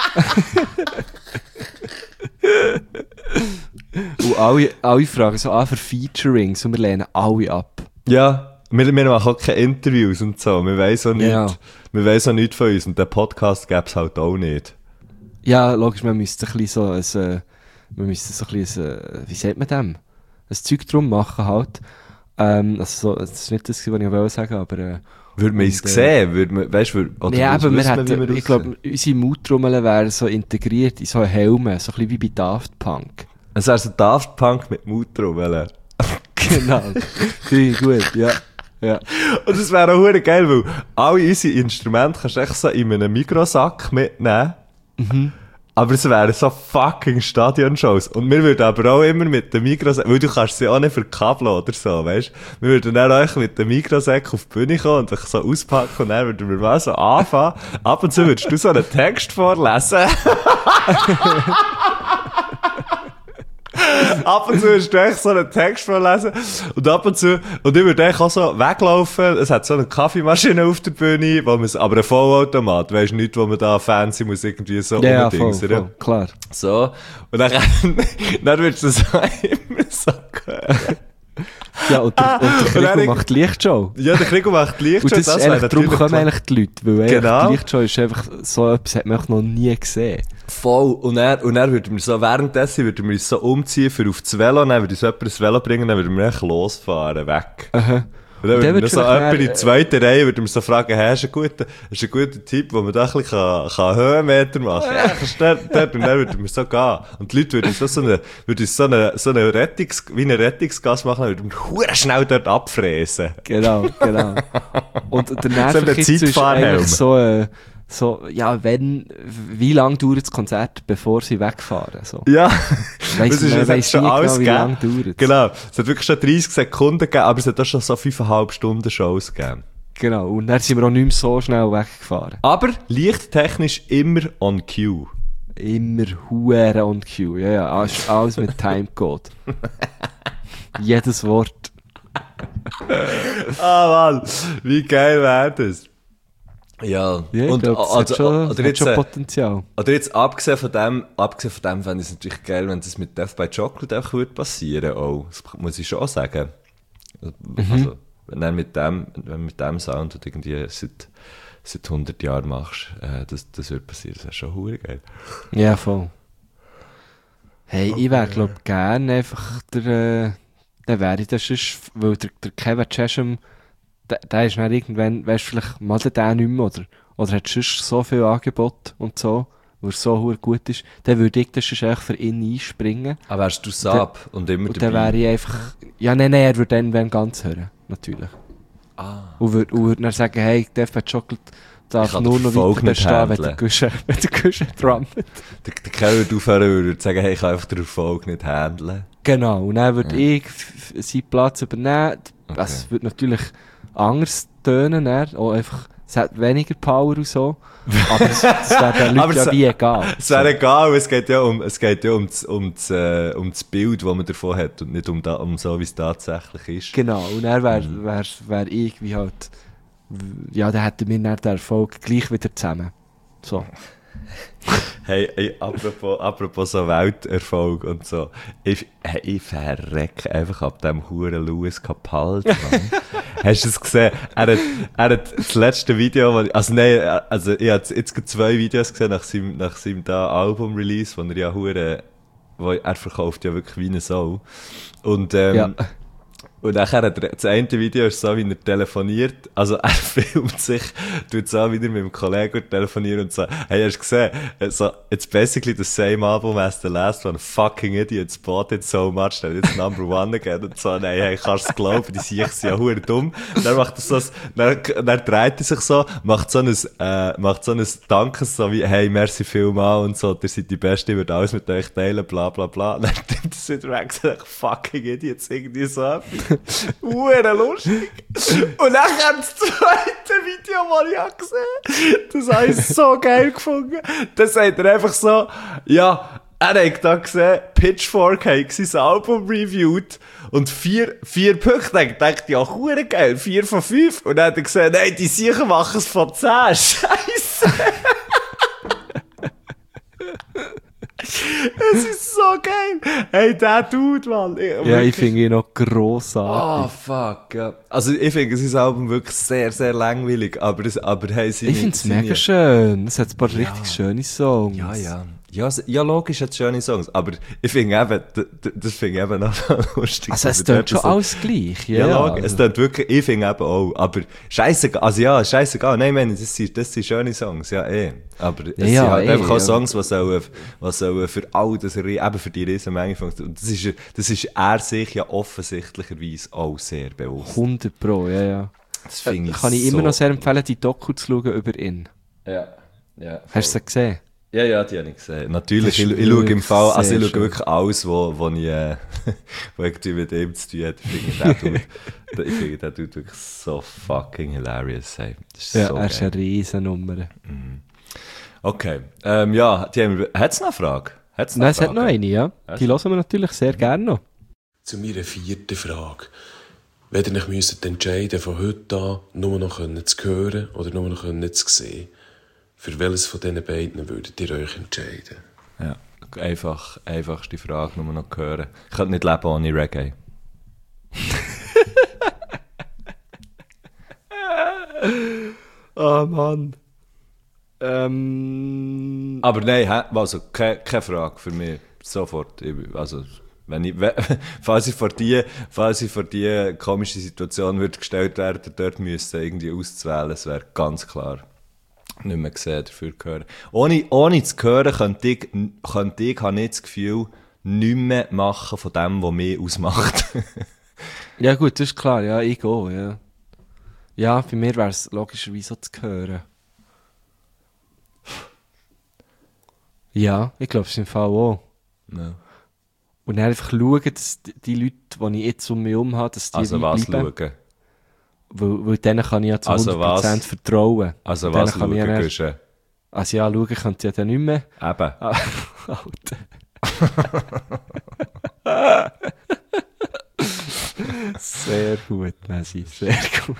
Und alle, alle fragen so an für Featurings und wir lehnen alle ab. Ja, wir, wir machen auch keine Interviews und so, wir weiss auch nicht, Ja. wir weiss auch nichts von uns und den Podcast gäb's halt auch nicht. Ja, logisch, man müsste ein bisschen so ein, äh, man müsste so ein bisschen, ein, äh, wie sagt man dem? Ein Zeug drum machen halt. Ähm, also so, das ist nicht das, was ich wollte sagen, aber... Äh, Würde man Und, es äh, sehen? Würde man, weißt du, würd- oder ja, wüs- aber wir wüsste man, hätten, wie wir ich glaube, unsere Mautrummeln wären so integriert in so einen Helm, so ein bisschen wie bei Daft Punk. Es wäre so Daft Punk mit Motorrolle. Genau. Finde ich gut, ja. Ja. Und es wäre auch verdammt geil, weil alle unsere Instrumente kannst du echt so in einem Mikrosack mitnehmen. Mhm. Aber es wären so fucking Stadionshows. Und wir würden aber auch immer mit dem Mikrosack, weil du kannst sie auch nicht verkabeln oder so, weißt du? Wir würden dann auch mit dem Mikrosack auf die Bühne kommen und dich so auspacken und dann würden wir mal so anfangen. Ab und zu würdest du so einen Text vorlesen. Ab und zu würdest du echt so einen Text vorlesen. Und ab und zu, und ich würde echt auch so weglaufen. Es hat so eine Kaffeemaschine auf der Bühne, wo man, aber ein Vollautomat, weisst du, nicht, wo man da fancy muss irgendwie so ja, ja, voll, voll, klar. So. Und dann, dann würdest du so immer so hören. Ja, und der, und der Krigo macht Lichtshow. Ja, der Krigo macht Lichtshow. Und das, das ist eigentlich, darum kommen eigentlich die Leute, weil genau. Die Lichtshow ist einfach so etwas, hat man noch nie gesehen. Voll. Und er, und er würde mir so, währenddessen würde mir uns so umziehen für auf das Velo, dann würde uns jemand ins Velo bringen, dann würde mir echt losfahren, weg. Aha. Und dann würde mir so jemand in die zweite Reihe, würde mir so fragen, hey, ist ein guter, ist ein guter Tipp, wo man da ein bisschen kann, kann Höhenmeter machen kann. Ja, kannst du dort, dort, und dann würde mir so gehen. Und die Leute würden so, so eine, würden so eine, so eine Rettungs, wie eine Rettungsgas machen, würden mir hure schnell dort abfräsen. Genau, genau. Und der Nervenkitzel ist eigentlich so, äh, so, ja, wenn, wie lang dauert das Konzert, bevor sie wegfahren, so. Ja. Weiss das ist, man, es hat schon alles genau, wie lang dauert. Genau. Es hat wirklich schon dreißig Sekunden gegeben, aber es hat auch schon so fünfeinhalb Stunden Shows gegeben. Genau. Und dann sind wir auch nicht mehr so schnell weggefahren. Aber lichttechnisch immer on cue. Immer huere on cue. Ja, ja. Alles, alles mit Timecode. Jedes Wort. Ah, Mann. Wie geil wäre das? Ja, ja, und glaub, also, hat schon, oder hat jetzt, schon Potenzial. Oder jetzt, abgesehen von dem, abgesehen von dem fände ich es natürlich geil, wenn das mit Death by Chocolate auch würde passieren, auch. Das muss ich schon sagen. Mhm. Also, wenn du mit dem, wenn du mit dem Sound und irgendwie seit, seit hundert Jahren machst, äh, das, das würde passieren, das wäre schon hure geil. Ja, voll. Hey, okay. Ich wäre, glaub, gerne einfach der, äh, der wäre das sonst, weil der, der Kevin Chesham, der, der ist dann irgendwann, weißt du, vielleicht mal der nicht mehr, oder, oder hat sonst so viel Angebot und so, wo er so gut ist, dann würde ich das sonst echt für ihn einspringen. Aber wärst du Sub und immer und dabei? Und dann wäre ich einfach, ja, nein, nein, er würde dann wenn ganz hören, natürlich. Ah. Und würde, und würde dann sagen, hey, Death by Chocolate darf nur noch weiter bestehen, wenn der Guschen, wenn der Guschen drummet. Der, der Kerl würde aufhören, würde sagen, hey, ich kann einfach den Erfolg nicht handeln. Genau, und dann würde ja. ich seinen Platz übernehmen. Okay. Es würde natürlich anders tönen, auch einfach, es hat weniger Power und so. Aber es, es wäre den Leuten ja wie egal. Es wäre so. Egal, es geht ja um, es geht ja um das, um das, äh, um das Bild, das man davon hat und nicht um, da, um so, wie es tatsächlich ist. Genau, und dann wäre mhm. wär, wär ich wie halt, ja, dann hätten wir dann den Erfolg gleich wieder zusammen. So. Hey, hey, apropos, apropos so Welterfolg und so. Ich, hey, ich verrecke einfach ab dem huren Louis Capaldi, Mann. Hast du es gesehen? Er hat, er hat das letzte Video, wo ich, also nein, also ich habe jetzt zwei Videos gesehen nach seinem, nach seinem da Album-Release, wo er ja hure, wo er verkauft ja wirklich wie eine Sau. Und, ähm, ja. Und nachher hat er, das eine Video ist so, wie er telefoniert, also er filmt sich, tut so wieder mit dem Kollegen telefonieren und so, hey, hast du gesehen, so, it's basically the same album as the last one, fucking idiots bought it so much, that it's number one again, und so, nein, hey, kannst du es glauben, die sind ja hure dumm. Dann macht er so, dann, dann dreht er sich so, macht so ein, äh, macht so ein Dankes, so wie, hey, merci vielmal und so, ihr seid die Beste, ich würde alles mit euch teilen, bla, bla, bla. Dann nimmt er es wieder weg, sagt, fucking idiots, irgendwie so. Uere lustig. Und dann kam das zweite Video, das ich habe gesehen. Das habe ich so geil gefunden. Da sagt er einfach so, ja, er hat da gesehen, Pitchfork hat sein Album reviewed und vier, vier Punkte. Ich dachte, ja, hure geil, vier von fünf. Und dann hat er gesagt, nein, die sicher machen es von zehn. Scheiße. Es ist so geil! Hey, der Dude, Mann! Ich, ja, ich finde ihn noch grossartig. Oh, fuck, ja. Also, ich finde sein Album wirklich sehr, sehr langweilig, aber, es, aber hey, seine, ich finde es mega schön. Es hat ein paar ja. richtig schöne Songs. Ja, ja. Ja, s- ja, logisch hat es schöne Songs, aber ich finde eben, d- d- das finde ich eben noch lustig. Also es dass tönt dort schon so- alles gleich, ja. Ja, ja logisch, es tönt wirklich, ich finde eben auch, aber scheißegal, also ja, scheißegal, nein, meine, das sind, das sind schöne Songs, ja, eh, aber es Ja, sind halt eh, einfach auch ja. Songs, die sollen, die sollen für all das, Rie- eben für die Riesenmenge funktionieren, und das ist, das ist er sich ja offensichtlicherweise auch sehr bewusst. hundert Pro, ja, ja. Das finde ich Kann ich so, immer noch sehr empfehlen, die Doku zu schauen über ihn. Ja, ja. Hast du sie gesehen? Ja, ja, die habe ich gesehen. Natürlich, Das ich, ist ich schaue im wirklich Fall, also ich sehr schaue wirklich alles, wo, wo ich, äh, wo irgendwie mit ihm zu tun hat. Ich finde, der tut, ich finde, der tut wirklich so fucking hilarious. Hey. Das ist Ja, so er ist geil. eine Riesennummer. Okay, ähm, ja, die haben wir, hat's noch eine Frage? Hat's noch Nein, es hat Fragen? noch eine, ja. Die hören wir natürlich sehr gerne noch. Zu meiner vierten Frage. Wenn ihr euch müsstet entscheiden, von heute an nur noch zu hören oder nur noch zu sehen, für welches von diesen beiden würdet ihr euch entscheiden? Ja, einfach, einfachste Frage, nur noch hören. Ich könnte nicht leben ohne Reggae. Oh Mann. Ähm. Aber nein, hä? Also, keine, keine Frage für mich. Sofort. Ich- Also, wenn ich, we- falls ich vor die, falls ich vor die komische Situation würde gestellt werden, dort müsste irgendwie auszuwählen, es wäre ganz klar nicht mehr gesehen, dafür hören. Ohne, ohne zu hören, könnte ich, könnte ich, habe ich das Gefühl, nichts mehr machen von dem, was mich ausmacht. Ja gut, das ist klar, ja, ich auch, ja. Ja, bei mir wäre es logischerweise so zu hören. Ja, ich glaube es im Fall auch. Ja. Und dann einfach schauen, dass die- die Leute, die ich jetzt um mich herum habe, dass die Also wie was bleiben. schauen? Weil, weil denen kann ich ja zu Also hundert Prozent was? vertrauen. Also Und denen was kann schauen, ich ja dann- Guschen? Also ja, schauen könnt ihr ja dann nicht mehr. Eben. Ah, Alter. Sehr gut, Messi, sehr gut.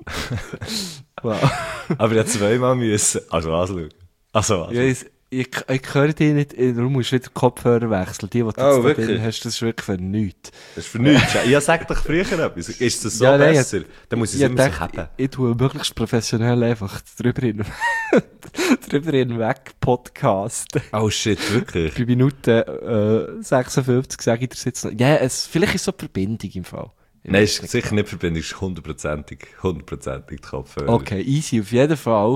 Wow. Aber ich habe zweimal müssen. Also was schauen? Also was? Ja, ich, ich, ich höre dich nicht, darum musst du wieder Kopfhörer wechseln. Die, die du Oh, jetzt da wirklich? drin hast, das ist wirklich für nichts. Das ist für nichts. Ja, sag doch früher etwas. Ist das so Ja, nein, besser? Dann muss ich es Ich immer so dachte, haben. ich, ich tue möglichst professionell einfach drüber hin, drüber hinweg podcasten. Oh shit, wirklich? Bei Minute äh, sechsundfünfzig sage ich dir jetzt noch. Ja, es, vielleicht ist es so die Verbindung im Fall. Ich Nein, weiss ist nicht. sicher nicht verbunden, ist hundertprozentig, hundertprozentig die Kopfhörer. Okay, easy, auf jeden Fall.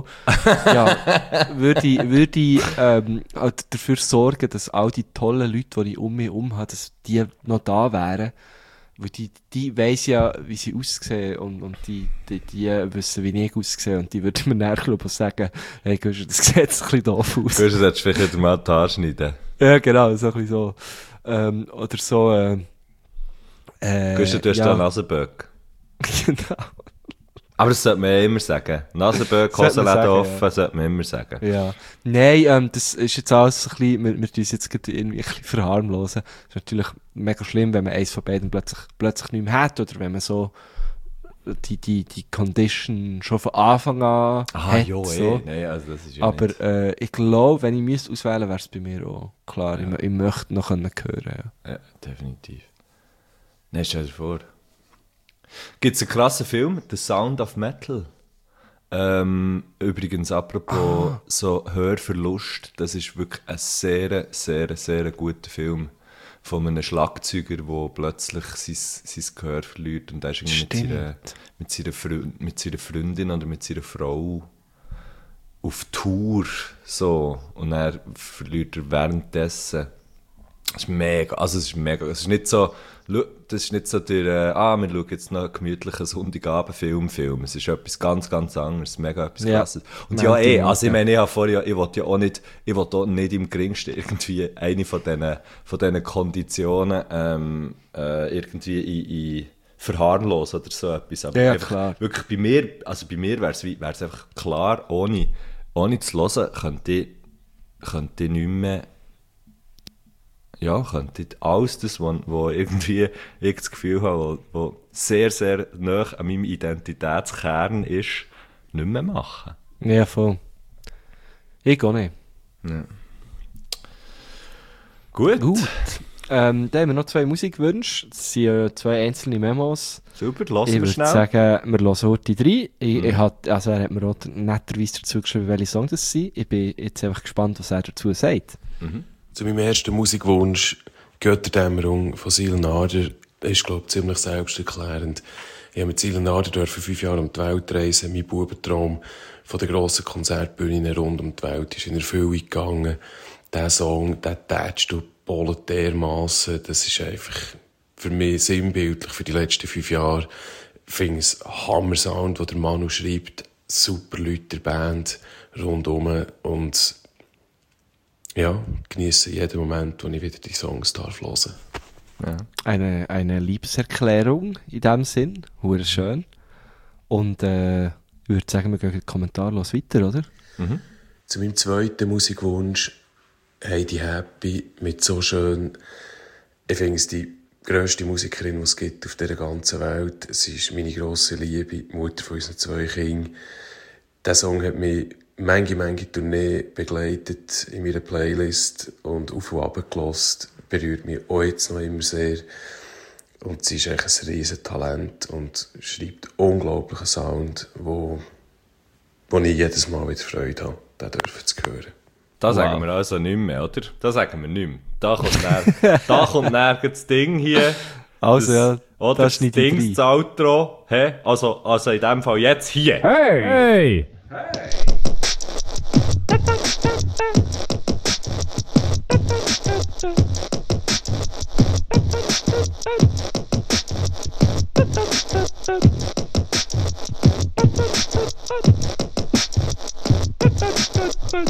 Ja, würde ich, würde ich ähm, halt dafür sorgen, dass all die tollen Leute, die ich um mich herum habe, dass die noch da wären. Weil die, die weiss ja, wie sie aussehen und, und die, die, die wissen, wie ich aussehe. Und die würden mir näher glaube ich sagen, hey, Guschen, das sieht jetzt ein bisschen doof aus. Du solltest vielleicht wieder mal die Haare schneiden. Ja, genau, so ein bisschen so. Ähm, oder so, äh, äh, Guschen, du hast ja. da Nasenböcke. Genau. Aber das sollte man ja immer sagen. Nasenböcke, Sollte man Hosenläden sagen, offen, ja. sollte man immer sagen. Ja. Nein, ähm, das ist jetzt alles ein bisschen, wir, wir tun es jetzt gerade irgendwie ein bisschen verharmlosen. Das ist natürlich mega schlimm, wenn man eins von beiden plötzlich, plötzlich nicht mehr hat, oder wenn man so die, die, die Condition schon von Anfang an Ah, hat. jo, so. eh. Nein, also das ist ja nicht. Aber äh, ich glaube, wenn ich müsste auswählen, wäre es bei mir auch klar. Ich, ich möchte noch können hören. Ja. Ja, definitiv. Nein, stell dir vor. Gibt es einen krassen Film, The Sound of Metal? Ähm, übrigens, apropos Ah. so Hörverlust, das ist wirklich ein sehr, sehr, sehr guter Film von einem Schlagzeuger, der plötzlich sein, sein Gehör verliert und er ist irgendwie mit seiner, mit, seiner Freund, mit seiner Freundin oder mit seiner Frau auf Tour so, und er verliert er währenddessen. Das ist mega, also es ist mega, es ist nicht so, das ist nicht so der, äh, ah, wir schauen jetzt noch einen gemütlichen Sonntagabend-Film, Film. Es ist etwas ganz, ganz anderes, mega etwas Ja. Krasses. Und Ja, ja, eh, die- also ich ja. meine, ich habe vorher, ich wollte ja auch nicht, ich wollte auch nicht im geringsten irgendwie eine von diesen, von diesen Konditionen, ähm, äh, irgendwie in, in verharmlosen oder so etwas. Aber Ja, einfach, klar. wirklich bei mir, also bei mir wäre es wär's einfach klar, ohne, ohne zu hören, könnte ich, könnte ich nicht mehr, ja, könnte ich alles das, was wo irgendwie ich das Gefühl habe, wo, wo sehr, sehr nah an meinem Identitätskern ist, nicht mehr machen. Ja, voll. Ich auch nicht. Gut. Gut. Ähm, dann haben wir noch zwei Musikwünsche. Das sind äh, zwei einzelne Memos. Super, lassen Ich wir würde schnell. sagen, wir hören heute drei. Ich, Mhm. ich hat, also er hat mir auch netterweise dazu geschrieben, welche Songs das sind. Ich bin jetzt einfach gespannt, was er dazu sagt. Mhm. Zu meinem ersten Musikwunsch, Götterdämmerung von Sil Nader, ist, glaube ich, ziemlich selbsterklärend. Ich habe mit Sil Nader dürfen fünf Jahre um die Welt reisen. Mein Bubentraum von den grossen Konzertbühnen rund um die Welt ist in Erfüllung gegangen. Der Song, der tätscht und bollet dermassen. Das ist einfach für mich sinnbildlich für die letzten fünf Jahre. Ich finde es ein Hammer-Sound, den der Manu schreibt. Super Leute der Band rundum. Und ja, genieße jeden Moment, wo ich wieder die Songs darf hören. Ja. Eine, eine Liebeserklärung in dem Sinn. Hure schön. Und äh, ich würde sagen, wir gehen in den Kommentar los weiter, oder? Mhm. Zu meinem zweiten Musikwunsch, Heidi Happy, mit so schön, ich finde es die grösste Musikerin, die es gibt auf dieser ganzen Welt. Sie ist meine grosse Liebe, die Mutter von unseren zwei Kindern. Dieser Song hat mich manche, manche Tournee begleitet in meiner Playlist und auf und ab gehört. Berührt mich auch jetzt noch immer sehr. Und sie ist echt ein riesen Talent und schreibt unglaublichen Sound, wo, wo ich jedes Mal wieder Freude habe, den dürfen zu hören. Da Wow. sagen wir also nicht mehr, oder? Da sagen wir nicht mehr. Da kommt, näher, da kommt näher das Ding hier. Also ja, das, oder da das schneide ich Ding, rein. das Outro. Hä? Also, also in dem Fall jetzt hier. Hey!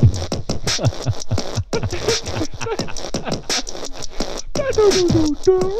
Du, du, du, du.